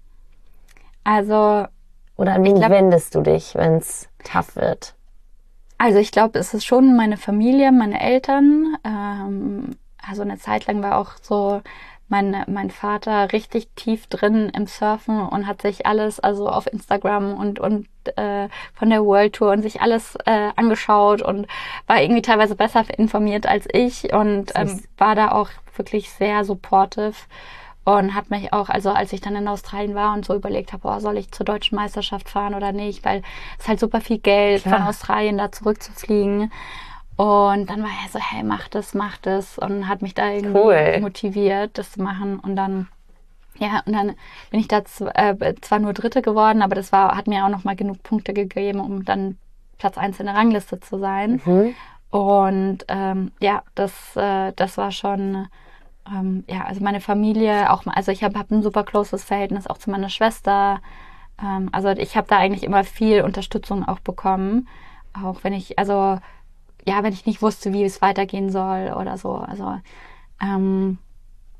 Also, oder an wen glaub, wendest du dich, wenn es tough wird? Also ich glaube, es ist schon meine Familie, meine Eltern. Ähm, also eine Zeit lang war auch so mein, mein Vater richtig tief drin im Surfen und hat sich alles, also auf Instagram und, und äh, von der World Tour und sich alles äh, angeschaut und war irgendwie teilweise besser informiert als ich und ähm, war da auch wirklich sehr supportive. Und hat mich auch, also als ich dann in Australien war und so überlegt habe, oh, soll ich zur deutschen Meisterschaft fahren oder nicht, weil es halt super viel Geld, Klar. von Australien da zurückzufliegen. Und dann war er so, hey, mach das, mach das. Und hat mich da irgendwie cool. motiviert, das zu machen. Und dann, ja, und dann bin ich da z- äh, zwar nur Dritte geworden, aber das war, hat mir auch nochmal genug Punkte gegeben, um dann Platz eins in der Rangliste zu sein. Mhm. Und ähm, ja, das, äh, das war schon... Ähm, ja, also meine Familie, auch also ich habe hab ein super closes Verhältnis auch zu meiner Schwester. Ähm, also ich habe da eigentlich immer viel Unterstützung auch bekommen, auch wenn ich, also ja, wenn ich nicht wusste, wie es weitergehen soll oder so. Also ähm,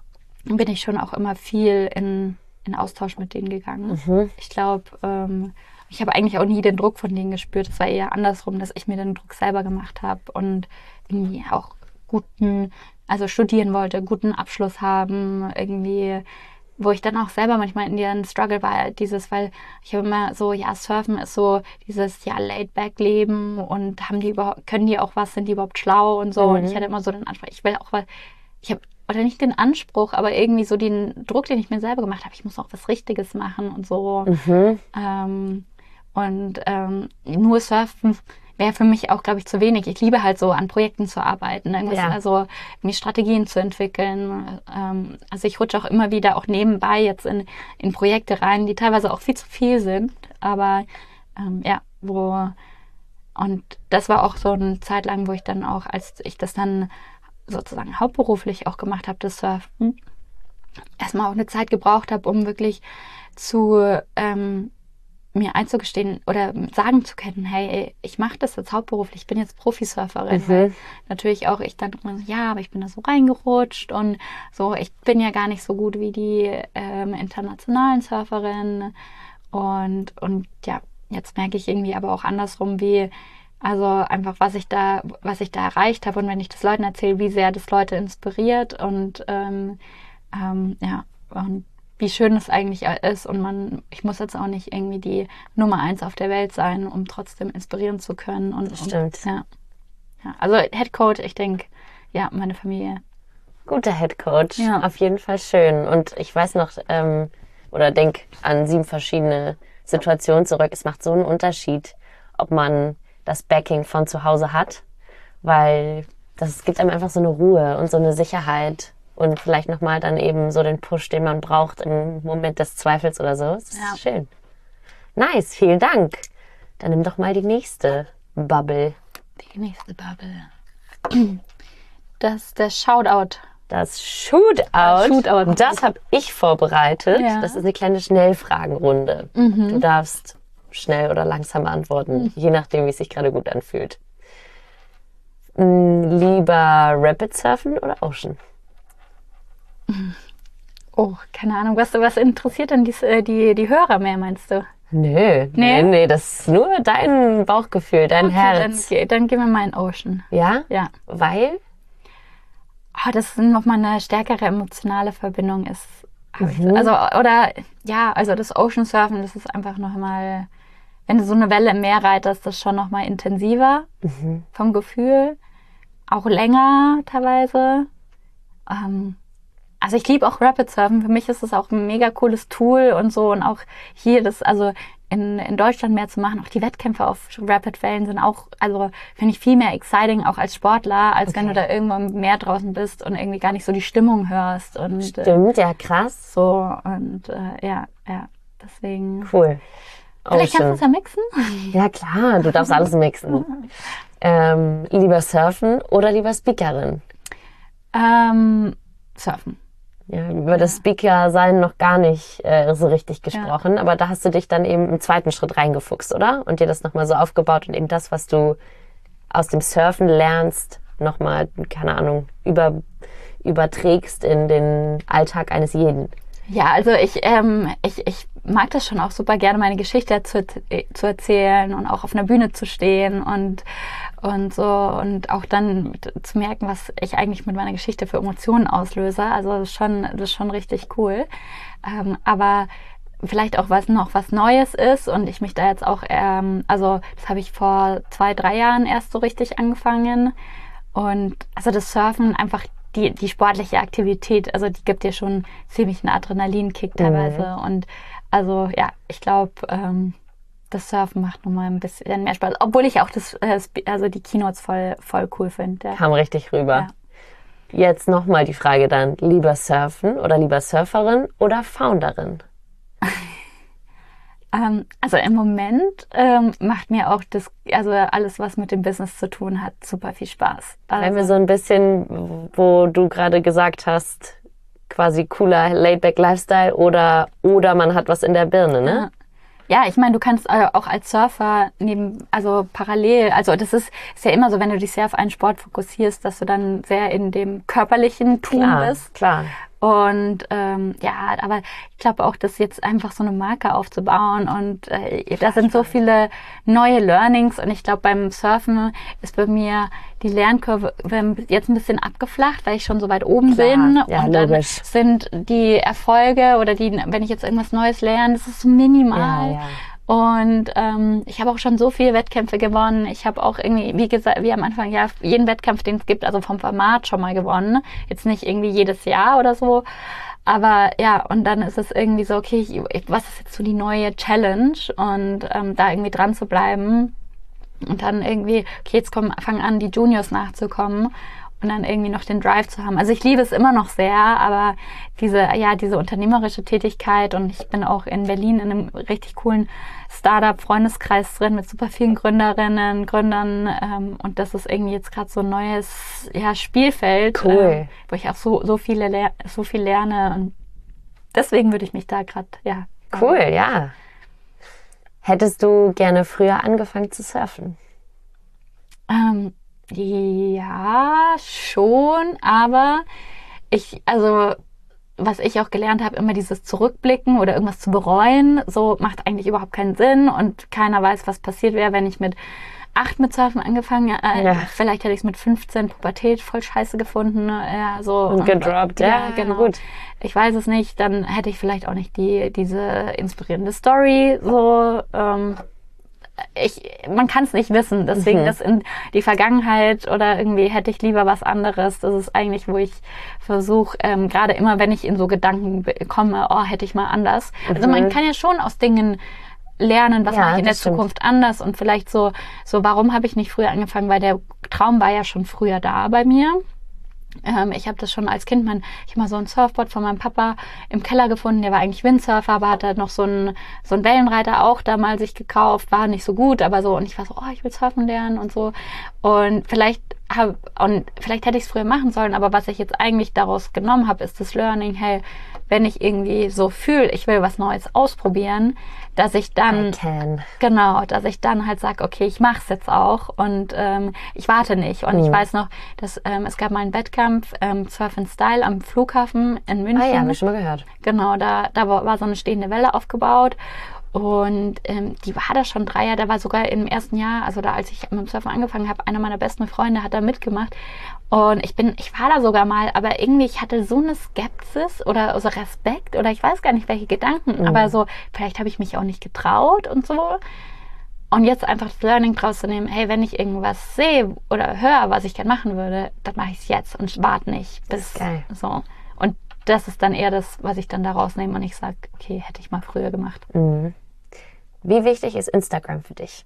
bin ich schon auch immer viel in, in Austausch mit denen gegangen. Mhm. Ich glaube, ähm, ich habe eigentlich auch nie den Druck von denen gespürt. Es war eher andersrum, dass ich mir den Druck selber gemacht habe und irgendwie auch guten, also studieren wollte, guten Abschluss haben, irgendwie, wo ich dann auch selber manchmal in den Struggle war, dieses, weil ich habe immer so, ja, Surfen ist so dieses, ja, Laid-Back-Leben und haben die überhaupt, können die auch was, sind die überhaupt schlau und so. Mhm. Und ich hatte immer so den Anspruch, ich will auch, weil ich habe, oder nicht den Anspruch, aber irgendwie so den Druck, den ich mir selber gemacht habe, ich muss auch was Richtiges machen und so. Mhm. Ähm, und ähm, nur Surfen wäre für mich auch, glaube ich, zu wenig. Ich liebe halt so, an Projekten zu arbeiten, irgendwas, Ja. also mir Strategien zu entwickeln. Ähm, also ich rutsche auch immer wieder auch nebenbei jetzt in, in Projekte rein, die teilweise auch viel zu viel sind. Aber ähm, ja, wo und das war auch so eine Zeit lang, wo ich dann auch, als ich das dann sozusagen hauptberuflich auch gemacht habe, das Surfen, erstmal auch eine Zeit gebraucht habe, um wirklich zu ähm, mir einzugestehen oder sagen zu können, hey, ey, ich mache das jetzt hauptberuflich, ich bin jetzt Profisurferin. Mhm. Weil natürlich auch ich dann immer so, ja, aber ich bin da so reingerutscht und so, ich bin ja gar nicht so gut wie die ähm, internationalen Surferinnen. Und, und ja, jetzt merke ich irgendwie aber auch andersrum, wie, also einfach, was ich da, was ich da erreicht habe und wenn ich das Leuten erzähle, wie sehr das Leute inspiriert und ähm, ähm, ja, und wie schön es eigentlich ist und man, ich muss jetzt auch nicht irgendwie die Nummer eins auf der Welt sein, um trotzdem inspirieren zu können. Und, Das stimmt. Und, ja. Ja, also Headcoach, ich denke, ja, meine Familie. Guter Headcoach, Ja. auf jeden Fall schön. Und ich weiß noch, ähm, oder denk an sieben verschiedene Situationen zurück. Es macht so einen Unterschied, ob man das Backing von zu Hause hat, weil das gibt einem einfach so eine Ruhe und so eine Sicherheit und vielleicht nochmal dann eben so den Push, den man braucht im Moment des Zweifels oder so. Das ist Ja. schön. Nice, vielen Dank. Dann nimm doch mal die nächste Bubble. Die nächste Bubble. Das ist der Shoutout. Das Shootout, Shootout. das habe ich vorbereitet. Ja. Das ist eine kleine Schnellfragenrunde. Du darfst schnell oder langsam antworten, je nachdem, wie es sich gerade gut anfühlt. Mm, Lieber Rapid Surfen oder Ocean? Oh, keine Ahnung, was, was interessiert denn die, die, die Hörer mehr, meinst du? Nö, Nee? nee, nee, das ist nur dein Bauchgefühl, dein Okay, Herz. Dann, dann gehen wir mal in Ocean. Ja? Ja. Weil? Oh, das nochmal eine stärkere emotionale Verbindung ist. hab ich so. Mhm. Also, oder, ja, also das Ocean Surfen, das ist einfach noch mal, wenn du so eine Welle im Meer reitest, das ist schon noch mal intensiver Mhm. vom Gefühl. Auch länger teilweise. Ähm, also ich liebe auch Rapid Surfen. Für mich ist es auch ein mega cooles Tool und so. Und auch hier das, also in, in Deutschland mehr zu machen. Auch die Wettkämpfe auf Rapid Wellen sind auch, also finde ich viel mehr exciting auch als Sportler, als wenn Okay. du da irgendwo im Meer draußen bist und irgendwie gar nicht so die Stimmung hörst. Und äh, Stimmt, ja, krass. so und äh, ja, ja, deswegen. Cool. Vielleicht kannst du es ja mixen. Ja, klar, du darfst alles mixen. Ähm, lieber Surfen oder lieber Speakerin? Ähm, surfen. Ja, über das Speaker-Sein noch gar nicht äh, so richtig gesprochen, aber da hast du dich dann eben im zweiten Schritt reingefuchst, oder? Und dir das nochmal so aufgebaut und eben das, was du aus dem Surfen lernst, nochmal, keine Ahnung, über, überträgst in den Alltag eines jeden. Ja, also ich, ähm, ich, ich mag das schon auch super gerne, meine Geschichte zu, zu erzählen und auch auf einer Bühne zu stehen und, und so und auch dann zu merken, was ich eigentlich mit meiner Geschichte für Emotionen auslöse. Also das ist schon, das ist schon richtig cool. Ähm, aber vielleicht auch was noch was Neues ist und ich mich da jetzt auch, ähm, also das habe ich vor zwei, drei Jahren erst so richtig angefangen und also das Surfen einfach Die, die sportliche Aktivität, also die gibt dir schon ziemlich einen Adrenalinkick teilweise. Mhm. Und also ja, ich glaube, ähm, das Surfen macht nochmal ein bisschen mehr Spaß. Obwohl ich auch das, äh, also die Keynotes voll, voll cool finde. Ja. Kam richtig rüber. Ja. Jetzt nochmal die Frage dann, lieber Surfen oder lieber Surferin oder Founderin? Ähm, also im Moment ähm, macht mir auch das, also alles, was mit dem Business zu tun hat, super viel Spaß. Also, Wenn wir so ein bisschen, wo du gerade gesagt hast, quasi cooler Laidback Lifestyle oder, oder man hat was in der Birne, ne? Ja, ich meine, du kannst äh, auch als Surfer neben, also parallel, also das ist, ist ja immer so, wenn du dich sehr auf einen Sport fokussierst, dass du dann sehr in dem körperlichen Tun Klar, bist. klar. Und ähm, ja, aber ich glaube auch, dass jetzt einfach so eine Marke aufzubauen und äh, da sind so viele neue Learnings und ich glaube, beim Surfen ist bei mir die Lernkurve jetzt ein bisschen abgeflacht, weil ich schon so weit oben Klar, bin ja, und dann logisch. sind die Erfolge oder die, wenn ich jetzt irgendwas Neues lerne, das ist so minimal. Ja, ja. Und ähm, ich habe auch schon so viele Wettkämpfe gewonnen. Ich habe auch irgendwie, wie gesagt, wie am Anfang, ja, jeden Wettkampf, den es gibt, also vom Format schon mal gewonnen. Jetzt nicht irgendwie jedes Jahr oder so. Aber ja, und dann ist es irgendwie so, okay, ich, was ist jetzt so die neue Challenge? Und ähm, da irgendwie dran zu bleiben. Und dann irgendwie, okay, jetzt kommen, fangen an, die Juniors nachzukommen. Und dann irgendwie noch den Drive zu haben. Also ich liebe es immer noch sehr, aber diese, ja, diese unternehmerische Tätigkeit und ich bin auch in Berlin in einem richtig coolen Startup-Freundeskreis drin mit super vielen Gründerinnen, Gründern ähm, und das ist irgendwie jetzt gerade so ein neues, ja, Spielfeld, Cool. ähm, wo ich auch so, so viele, ler- so viel lerne und deswegen würde ich mich da gerade, ja. Cool, ja. Hättest du gerne früher angefangen zu surfen? Ähm, Ja, schon, aber ich, also was ich auch gelernt habe, immer dieses Zurückblicken oder irgendwas zu bereuen, so macht eigentlich überhaupt keinen Sinn und keiner weiß, was passiert wäre, wenn ich mit acht mit Surfen angefangen, äh, Ja. vielleicht hätte ich es mit fünfzehn Pubertät voll scheiße gefunden, ja, so. Und gedroppt, ja, ja, genau. gut. Ich weiß es nicht, dann hätte ich vielleicht auch nicht die, diese inspirierende Story, so, ähm, ich, man kann es nicht wissen, deswegen Mhm. das in die Vergangenheit oder irgendwie hätte ich lieber was anderes. Das ist eigentlich, wo ich versuche, ähm, gerade immer, wenn ich in so Gedanken be- komme, oh, hätte ich mal anders. Also man kann ja schon aus Dingen lernen, was Ja, mache ich in der das stimmt. Zukunft anders und vielleicht so, so warum habe ich nicht früher angefangen, weil der Traum war ja schon früher da bei mir. Ähm, ich habe das schon als Kind, mein, ich habe mal so ein Surfboard von meinem Papa im Keller gefunden, der war eigentlich Windsurfer, aber hat halt noch so einen so einen Wellenreiter auch da mal sich gekauft, war nicht so gut, aber so und ich war so, oh, ich will surfen lernen und so und vielleicht hab, und vielleicht hätte ich es früher machen sollen, aber was ich jetzt eigentlich daraus genommen habe, ist das Learning, hey, wenn ich irgendwie so fühle, ich will was Neues ausprobieren, dass ich dann I can. Genau, dass ich dann halt sage, okay, ich mache es jetzt auch und ähm, ich warte nicht. Und ich weiß noch, dass ähm, es gab mal einen Wettkampf, ähm, Surf and Style am Flughafen in München. Ah ja, habe ich schon mal gehört. Genau, da, da war, war so eine stehende Welle aufgebaut. Und ähm, die war da schon drei Jahre, da war sogar im ersten Jahr, also da als ich mit dem Surfen angefangen habe, einer meiner besten Freunde hat da mitgemacht. Und ich bin, ich war da sogar mal, aber irgendwie, ich hatte so eine Skepsis oder so Respekt oder ich weiß gar nicht, welche Gedanken, Mhm. aber so, vielleicht habe ich mich auch nicht getraut und so. Und jetzt einfach das Learning draus zu nehmen, hey, wenn ich irgendwas sehe oder höre, was ich gerne machen würde, dann mache ich es jetzt und warte nicht bis geil. so. Und das ist dann eher das, was ich dann da rausnehme und ich sage, okay, hätte ich mal früher gemacht. Mhm. Wie wichtig ist Instagram für dich?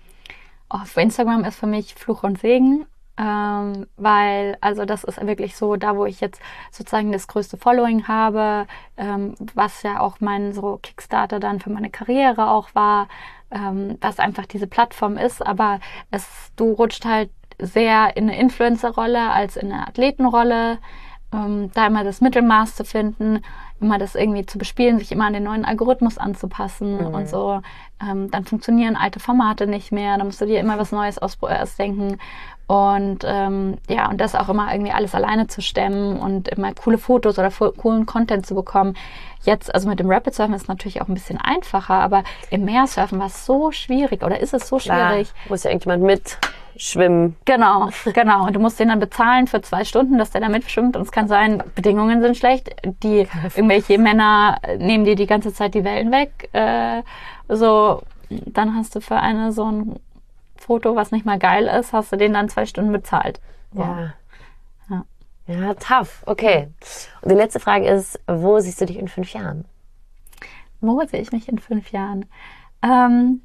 Auf Instagram ist für mich Fluch und Segen, ähm, weil also das ist wirklich so, da wo ich jetzt sozusagen das größte Following habe, ähm, was ja auch mein so Kickstarter dann für meine Karriere auch war, ähm, was einfach diese Plattform ist, aber es, du rutscht halt sehr in eine Influencer-Rolle als in eine Athletenrolle, ähm, da immer das Mittelmaß zu finden, immer das irgendwie zu bespielen, sich immer an den neuen Algorithmus anzupassen Mhm. und so. Ähm, dann funktionieren alte Formate nicht mehr, dann musst du dir immer was Neues aus- ausdenken und ähm, ja, und das auch immer irgendwie alles alleine zu stemmen und immer coole Fotos oder fo- coolen Content zu bekommen. Jetzt, also mit dem Rapid Surfen ist es natürlich auch ein bisschen einfacher, aber im Meersurfen war es so schwierig oder ist es so schwierig. Klar, muss ja irgendjemand mitschwimmen. Genau, genau. Und du musst den dann bezahlen für zwei Stunden, dass der da mitschwimmt. Und es kann sein, Bedingungen sind schlecht. Die irgendwelche Männer nehmen dir die ganze Zeit die Wellen weg. Äh, so, dann hast du für eine so ein Foto, was nicht mal geil ist, hast du den dann zwei Stunden bezahlt. So. Ja. Ja. Ja, tough. Okay. Und die letzte Frage ist, wo siehst du dich in fünf Jahren? Wo sehe ich mich in fünf Jahren? Ähm,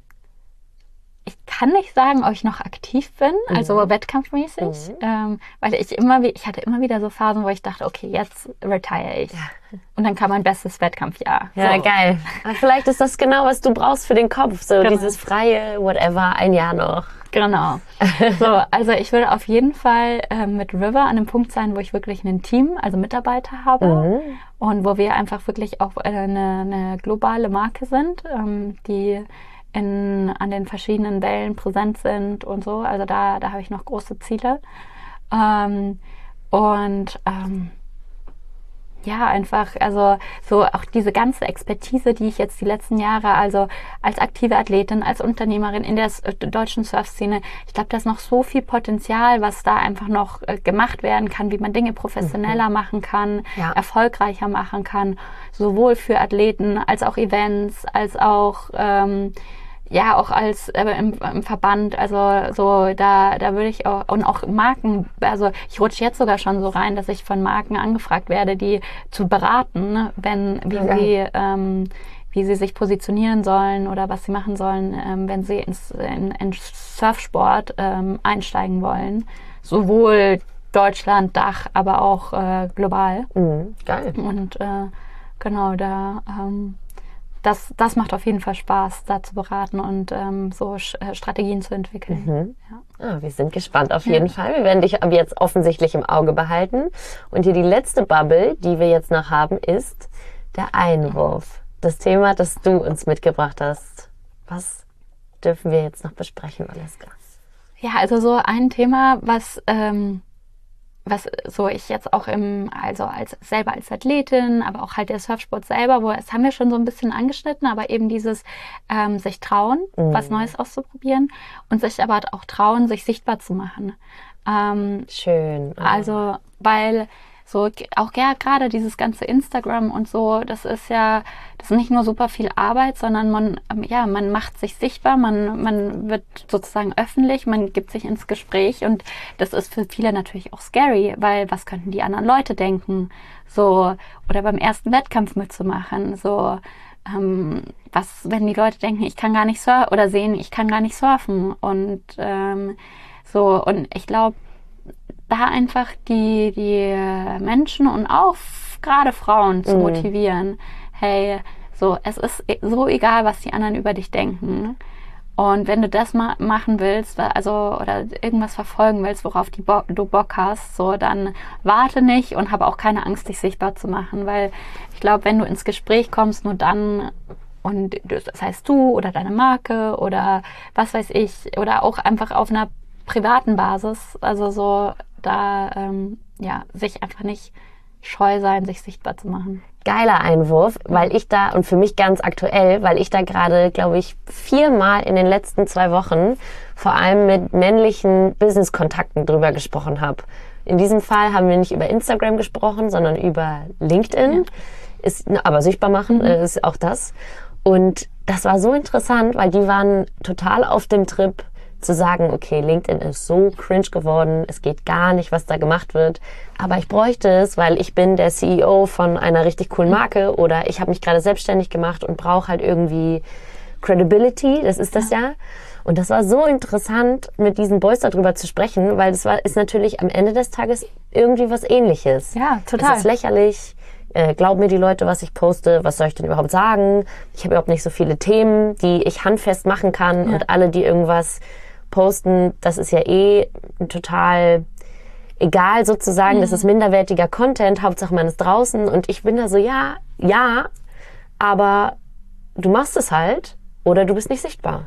ich kann nicht sagen, ob ich noch aktiv bin, also Mhm. wettkampfmäßig, Mhm. ähm, weil ich immer, wie- ich hatte immer wieder so Phasen, wo ich dachte, okay, jetzt retire ich. Und dann kam mein bestes Wettkampfjahr. Ja, so. geil. Aber vielleicht ist das genau, was du brauchst für den Kopf. So Genau. dieses freie, whatever, ein Jahr noch. Genau. So, also ich würde auf jeden Fall ähm, mit River an einem Punkt sein, wo ich wirklich ein Team, also Mitarbeiter habe Mhm. und wo wir einfach wirklich auch äh, eine, eine globale Marke sind, ähm, die in, an den verschiedenen Wellen präsent sind und so. Also da, da habe ich noch große Ziele. Ähm, und ähm, ja, einfach, also so auch diese ganze Expertise, die ich jetzt die letzten Jahre, also als aktive Athletin, als Unternehmerin in der s- deutschen Surfszene, ich glaube, da ist noch so viel Potenzial, was da einfach noch äh, gemacht werden kann, wie man Dinge professioneller mhm. machen kann, ja. erfolgreicher machen kann, sowohl für Athleten als auch Events, als auch ähm, ja, auch als äh, im, im Verband, also so da da würde ich auch, und auch Marken, also ich rutsche jetzt sogar schon so rein, dass ich von Marken angefragt werde, die zu beraten, ne, wenn wie Okay. sie ähm, wie sie sich positionieren sollen oder was sie machen sollen, ähm, wenn sie ins in, in Surfsport ähm, einsteigen wollen, sowohl Deutschland, Dach, aber auch äh, global. Mhm. Geil. Und äh, genau da ähm, Das, das macht auf jeden Fall Spaß, da zu beraten und ähm, so Sch- äh, Strategien zu entwickeln. Mhm. Ja. Ah, wir sind gespannt auf jeden ja. Fall. Wir werden dich ab jetzt offensichtlich im Auge behalten. Und hier die letzte Bubble, die wir jetzt noch haben, ist der Einwurf. Das Thema, das du uns mitgebracht hast. Was dürfen wir jetzt noch besprechen, Valeska? Ja, also so ein Thema, was ähm, was so ich jetzt auch im, also als selber als Athletin, aber auch halt der Surfsport selber, wo das haben wir schon so ein bisschen angeschnitten, aber eben dieses ähm, sich trauen, Mhm. was Neues auszuprobieren und sich aber auch trauen, sich sichtbar zu machen. Ähm, Schön. Ah. Also, weil so g- auch ja, gerade dieses ganze Instagram und so, das ist ja, das ist nicht nur super viel Arbeit, sondern man, ähm, ja, man macht sich sichtbar, man, man wird sozusagen öffentlich, man gibt sich ins Gespräch und das ist für viele natürlich auch scary, weil was könnten die anderen Leute denken? So, oder beim ersten Wettkampf mitzumachen, so, ähm, was, wenn die Leute denken, ich kann gar nicht surfen oder sehen, ich kann gar nicht surfen und ähm, so, und ich glaube, da einfach die, die Menschen und auch f- gerade Frauen zu Mhm. motivieren. Hey, so, es ist e- so egal, was die anderen über dich denken. Und wenn du das ma- machen willst, wa- also, oder irgendwas verfolgen willst, worauf die Bo- du Bock hast, so, dann warte nicht und habe auch keine Angst, dich sichtbar zu machen, weil ich glaube, wenn du ins Gespräch kommst, nur dann, und das heißt du oder deine Marke oder was weiß ich, oder auch einfach auf einer privaten Basis, also so da ähm, ja sich einfach nicht scheu sein, sich sichtbar zu machen. Geiler Einwurf, weil ich da, und für mich ganz aktuell, weil ich da gerade, glaube ich, viermal in den letzten zwei Wochen vor allem mit männlichen Business-Kontakten drüber gesprochen habe. In diesem Fall haben wir nicht über Instagram gesprochen, sondern über LinkedIn. Ja. Ist, aber sichtbar machen Mhm. äh, ist auch das. Und das war so interessant, weil die waren total auf dem Trip, zu sagen, okay, LinkedIn ist so cringe geworden, es geht gar nicht, was da gemacht wird, aber ich bräuchte es, weil ich bin der C E O von einer richtig coolen Marke oder ich habe mich gerade selbstständig gemacht und brauche halt irgendwie Credibility, das ist das ja. ja. Und das war so interessant, mit diesen Boys darüber zu sprechen, weil das war, ist natürlich am Ende des Tages irgendwie was Ähnliches. Ja, total. Es ist lächerlich. Äh, glauben mir die Leute, was ich poste, was soll ich denn überhaupt sagen? Ich habe überhaupt nicht so viele Themen, die ich handfest machen kann Ja. und alle, die irgendwas posten, das ist ja eh total egal sozusagen, Mhm. das ist minderwertiger Content, Hauptsache man ist draußen und ich bin da so, ja, ja, aber du machst es halt oder du bist nicht sichtbar.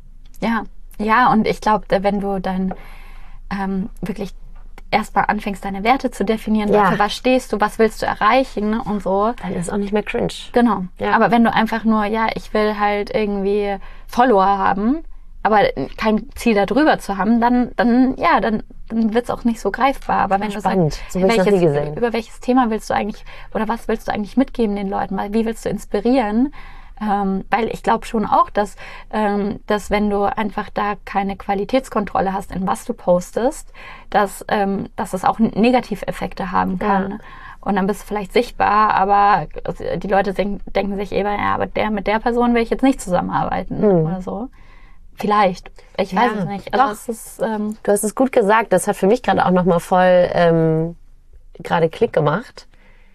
Ja, ja, und ich glaube, wenn du dann ähm, wirklich erstmal anfängst, deine Werte zu definieren, Ja. für was stehst du, was willst du erreichen und so. Dann ist auch nicht mehr cringe. Genau. Ja. Aber wenn du einfach nur, ja, ich will halt irgendwie Follower haben, aber kein Ziel darüber zu haben, dann, dann ja, dann, dann wird es auch nicht so greifbar. Aber wenn du Spannend. sagst, So hab ich's noch nie welches, gesehen. über welches Thema willst du eigentlich, oder was willst du eigentlich mitgeben den Leuten? Weil wie willst du inspirieren? Ähm, weil ich glaube schon auch, dass, ähm, dass wenn du einfach da keine Qualitätskontrolle hast, in was du postest, dass, ähm, dass es auch Negativeffekte haben kann. Ja. Und dann bist du vielleicht sichtbar, aber die Leute denk, denken sich eben, ja, aber der, mit der Person will ich jetzt nicht zusammenarbeiten Mhm. oder so. Vielleicht. Ich weiß Ja, es nicht. Also doch. es ist, ähm, Du hast es gut gesagt, das hat für mich gerade auch nochmal voll ähm, gerade Klick gemacht.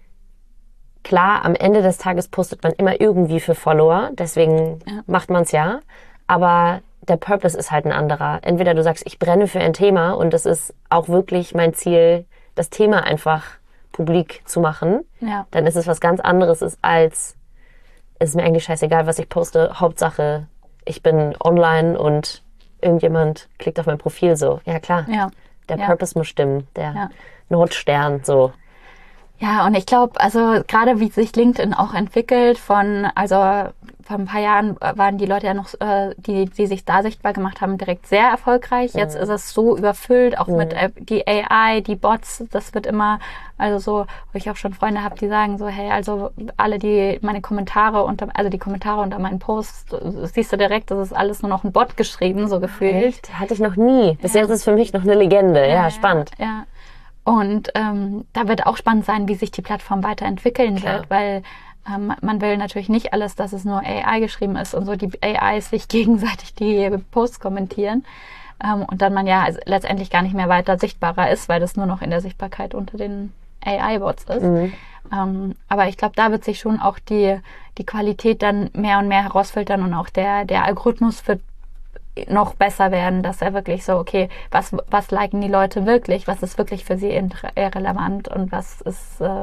Klar, am Ende des Tages postet man immer irgendwie für Follower, deswegen Ja. macht man es ja. Aber der Purpose ist halt ein anderer. Entweder du sagst, ich brenne für ein Thema und es ist auch wirklich mein Ziel, das Thema einfach publik zu machen. ja. Dann ist es was ganz anderes ist als, es ist mir eigentlich scheißegal, was ich poste. Hauptsache, ich bin online und irgendjemand klickt auf mein Profil so. Ja, klar. Ja. Der Ja. Purpose muss stimmen. Der Ja. Nordstern, so. Ja, und ich glaube, also gerade wie sich LinkedIn auch entwickelt von, also vor ein paar Jahren waren die Leute ja noch, äh, die, die sich da sichtbar gemacht haben, direkt sehr erfolgreich. Jetzt mhm. ist es so überfüllt, auch mhm. mit äh, die A I, die Bots, das wird immer, also so, wo ich auch schon Freunde habe, die sagen so, hey, also alle die, meine Kommentare unter, also die Kommentare unter meinen Posts, siehst du direkt, das ist alles nur noch ein Bot geschrieben, so gefühlt. Echt? Hatte ich noch nie. Bis ja. jetzt ist es für mich noch eine Legende. Ja, ja spannend. Ja. ja. Und ähm, da wird auch spannend sein, wie sich die Plattform weiterentwickeln Klar. wird, weil ähm, man will natürlich nicht alles, dass es nur A I geschrieben ist und so die A Is sich gegenseitig die Posts kommentieren ähm, und dann man ja also letztendlich gar nicht mehr weiter sichtbarer ist, weil das nur noch in der Sichtbarkeit unter den A I-Bots ist. Mhm. Ähm, aber ich glaube, da wird sich schon auch die, die Qualität dann mehr und mehr herausfiltern und auch der, der Algorithmus wird noch besser werden, dass er wirklich so, okay, was, was liken die Leute wirklich, was ist wirklich für sie relevant und was ist, äh,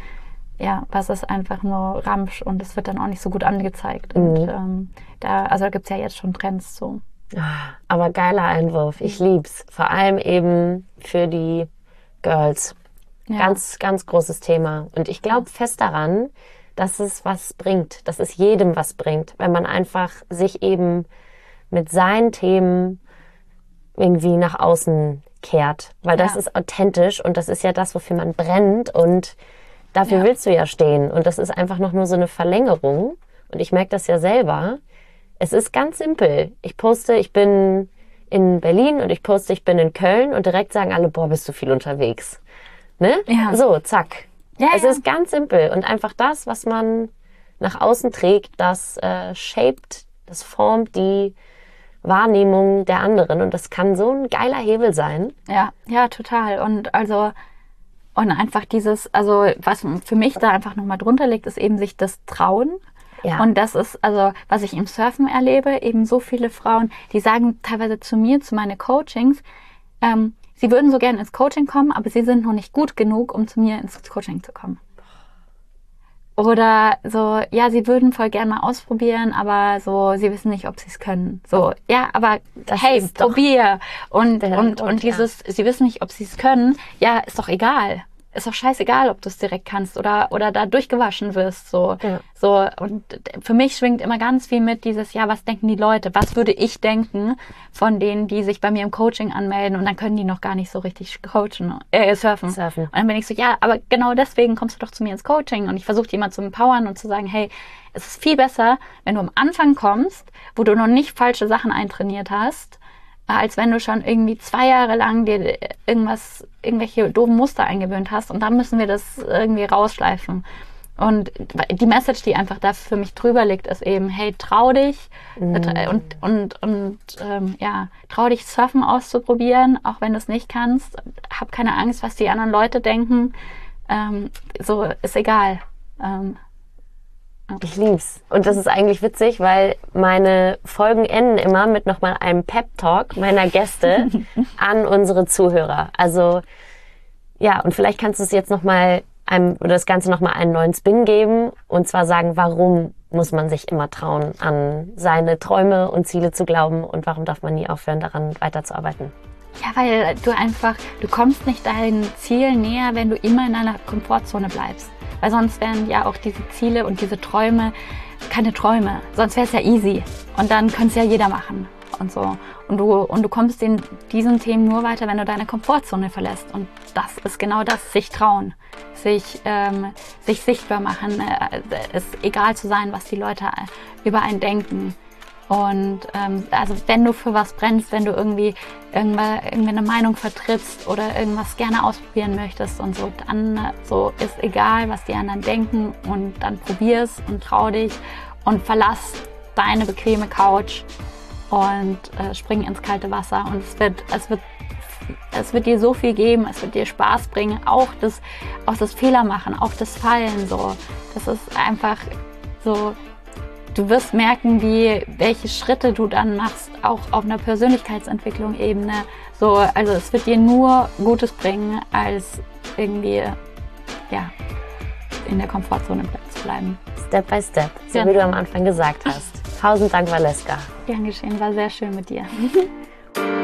ja, was ist einfach nur Ramsch und es wird dann auch nicht so gut angezeigt. Mhm. Und ähm, da, also da gibt's ja jetzt schon Trends zu. Aber geiler Einwurf, ich lieb's. Vor allem eben für die Girls. Ja. Ganz, ganz großes Thema. Und ich glaube fest daran, dass es was bringt, dass es jedem was bringt, wenn man einfach sich eben mit seinen Themen irgendwie nach außen kehrt. Weil das ja. ist authentisch und das ist ja das, wofür man brennt und dafür ja. willst du ja stehen. Und das ist einfach noch nur so eine Verlängerung. Und ich merke das ja selber. Es ist ganz simpel. Ich poste, ich bin in Berlin und ich poste, ich bin in Köln und direkt sagen alle, boah, bist du viel unterwegs. Ne? Ja. So, zack. Ja, es ja. ist ganz simpel. Und einfach das, was man nach außen trägt, das äh, shaped, das formt die Wahrnehmung der anderen und das kann so ein geiler Hebel sein. Ja, ja, total. Und also und einfach dieses, also was für mich da einfach nochmal drunter liegt, ist eben sich das Trauen. Ja. Und das ist, also was ich im Surfen erlebe, eben so viele Frauen, die sagen teilweise zu mir, zu meinen Coachings, ähm, sie würden so gerne ins Coaching kommen, aber sie sind noch nicht gut genug, um zu mir ins Coaching zu kommen. Oder so, ja, sie würden voll gerne mal ausprobieren, aber so, sie wissen nicht, ob sie es können. So, ja, aber das hey, probier. Und, und, und dieses, ja. sie wissen nicht, ob sie es können, ja, ist doch egal. Ist doch scheißegal, ob du es direkt kannst oder, oder da durchgewaschen wirst, so. Ja. So, und für mich schwingt immer ganz viel mit dieses, ja, was denken die Leute? Was würde ich denken von denen, die sich bei mir im Coaching anmelden und dann können die noch gar nicht so richtig coachen, äh, surfen. surfen. Und dann bin ich so, ja, aber genau deswegen kommst du doch zu mir ins Coaching und ich versuche die mal zu empowern und zu sagen, hey, es ist viel besser, wenn du am Anfang kommst, wo du noch nicht falsche Sachen eintrainiert hast, als wenn du schon irgendwie zwei Jahre lang dir irgendwas, irgendwelche doofen Muster eingewöhnt hast und dann müssen wir das irgendwie rausschleifen. Und die Message, die einfach da für mich drüber liegt, ist eben, hey, trau dich mm. und, und, und ähm, ja, trau dich, Surfen auszuprobieren, auch wenn du es nicht kannst. Hab keine Angst, was die anderen Leute denken. Ähm, so, ist egal. Ähm, Ich lieb's. Und das ist eigentlich witzig, weil meine Folgen enden immer mit nochmal einem Pep-Talk meiner Gäste an unsere Zuhörer. Also, ja, und vielleicht kannst du es jetzt nochmal einem, oder das Ganze nochmal einen neuen Spin geben und zwar sagen, warum muss man sich immer trauen, an seine Träume und Ziele zu glauben und warum darf man nie aufhören, daran weiterzuarbeiten? Ja, weil du einfach, du kommst nicht deinem Ziel näher, wenn du immer in deiner Komfortzone bleibst. Weil sonst wären ja auch diese Ziele und diese Träume keine Träume. Sonst wäre es ja easy. Und dann könnte es ja jeder machen. Und so. Und du, und du kommst in diesen Themen nur weiter, wenn du deine Komfortzone verlässt. Und das ist genau das, sich trauen. Sich, ähm, sich sichtbar machen. Äh, es egal zu sein, was die Leute über einen denken. Und ähm, also wenn du für was brennst, wenn du irgendwie, irgendwie eine Meinung vertrittst oder irgendwas gerne ausprobieren möchtest und so, dann so ist egal, was die anderen denken und dann probier's und trau dich und verlass deine bequeme Couch und äh, spring ins kalte Wasser und es wird, es wird, es wird dir so viel geben, es wird dir Spaß bringen, auch das, auch das Fehler machen, auch das Fallen so, das ist einfach so. Du wirst merken, wie, welche Schritte du dann machst, auch auf einer Persönlichkeitsentwicklung-Ebene. So, also es wird dir nur Gutes bringen, als irgendwie, ja, in der Komfortzone zu bleiben. Step by step, so ja. Wie du am Anfang gesagt hast. Tausend Dank, Valeska. Gern geschehen, war sehr schön mit dir.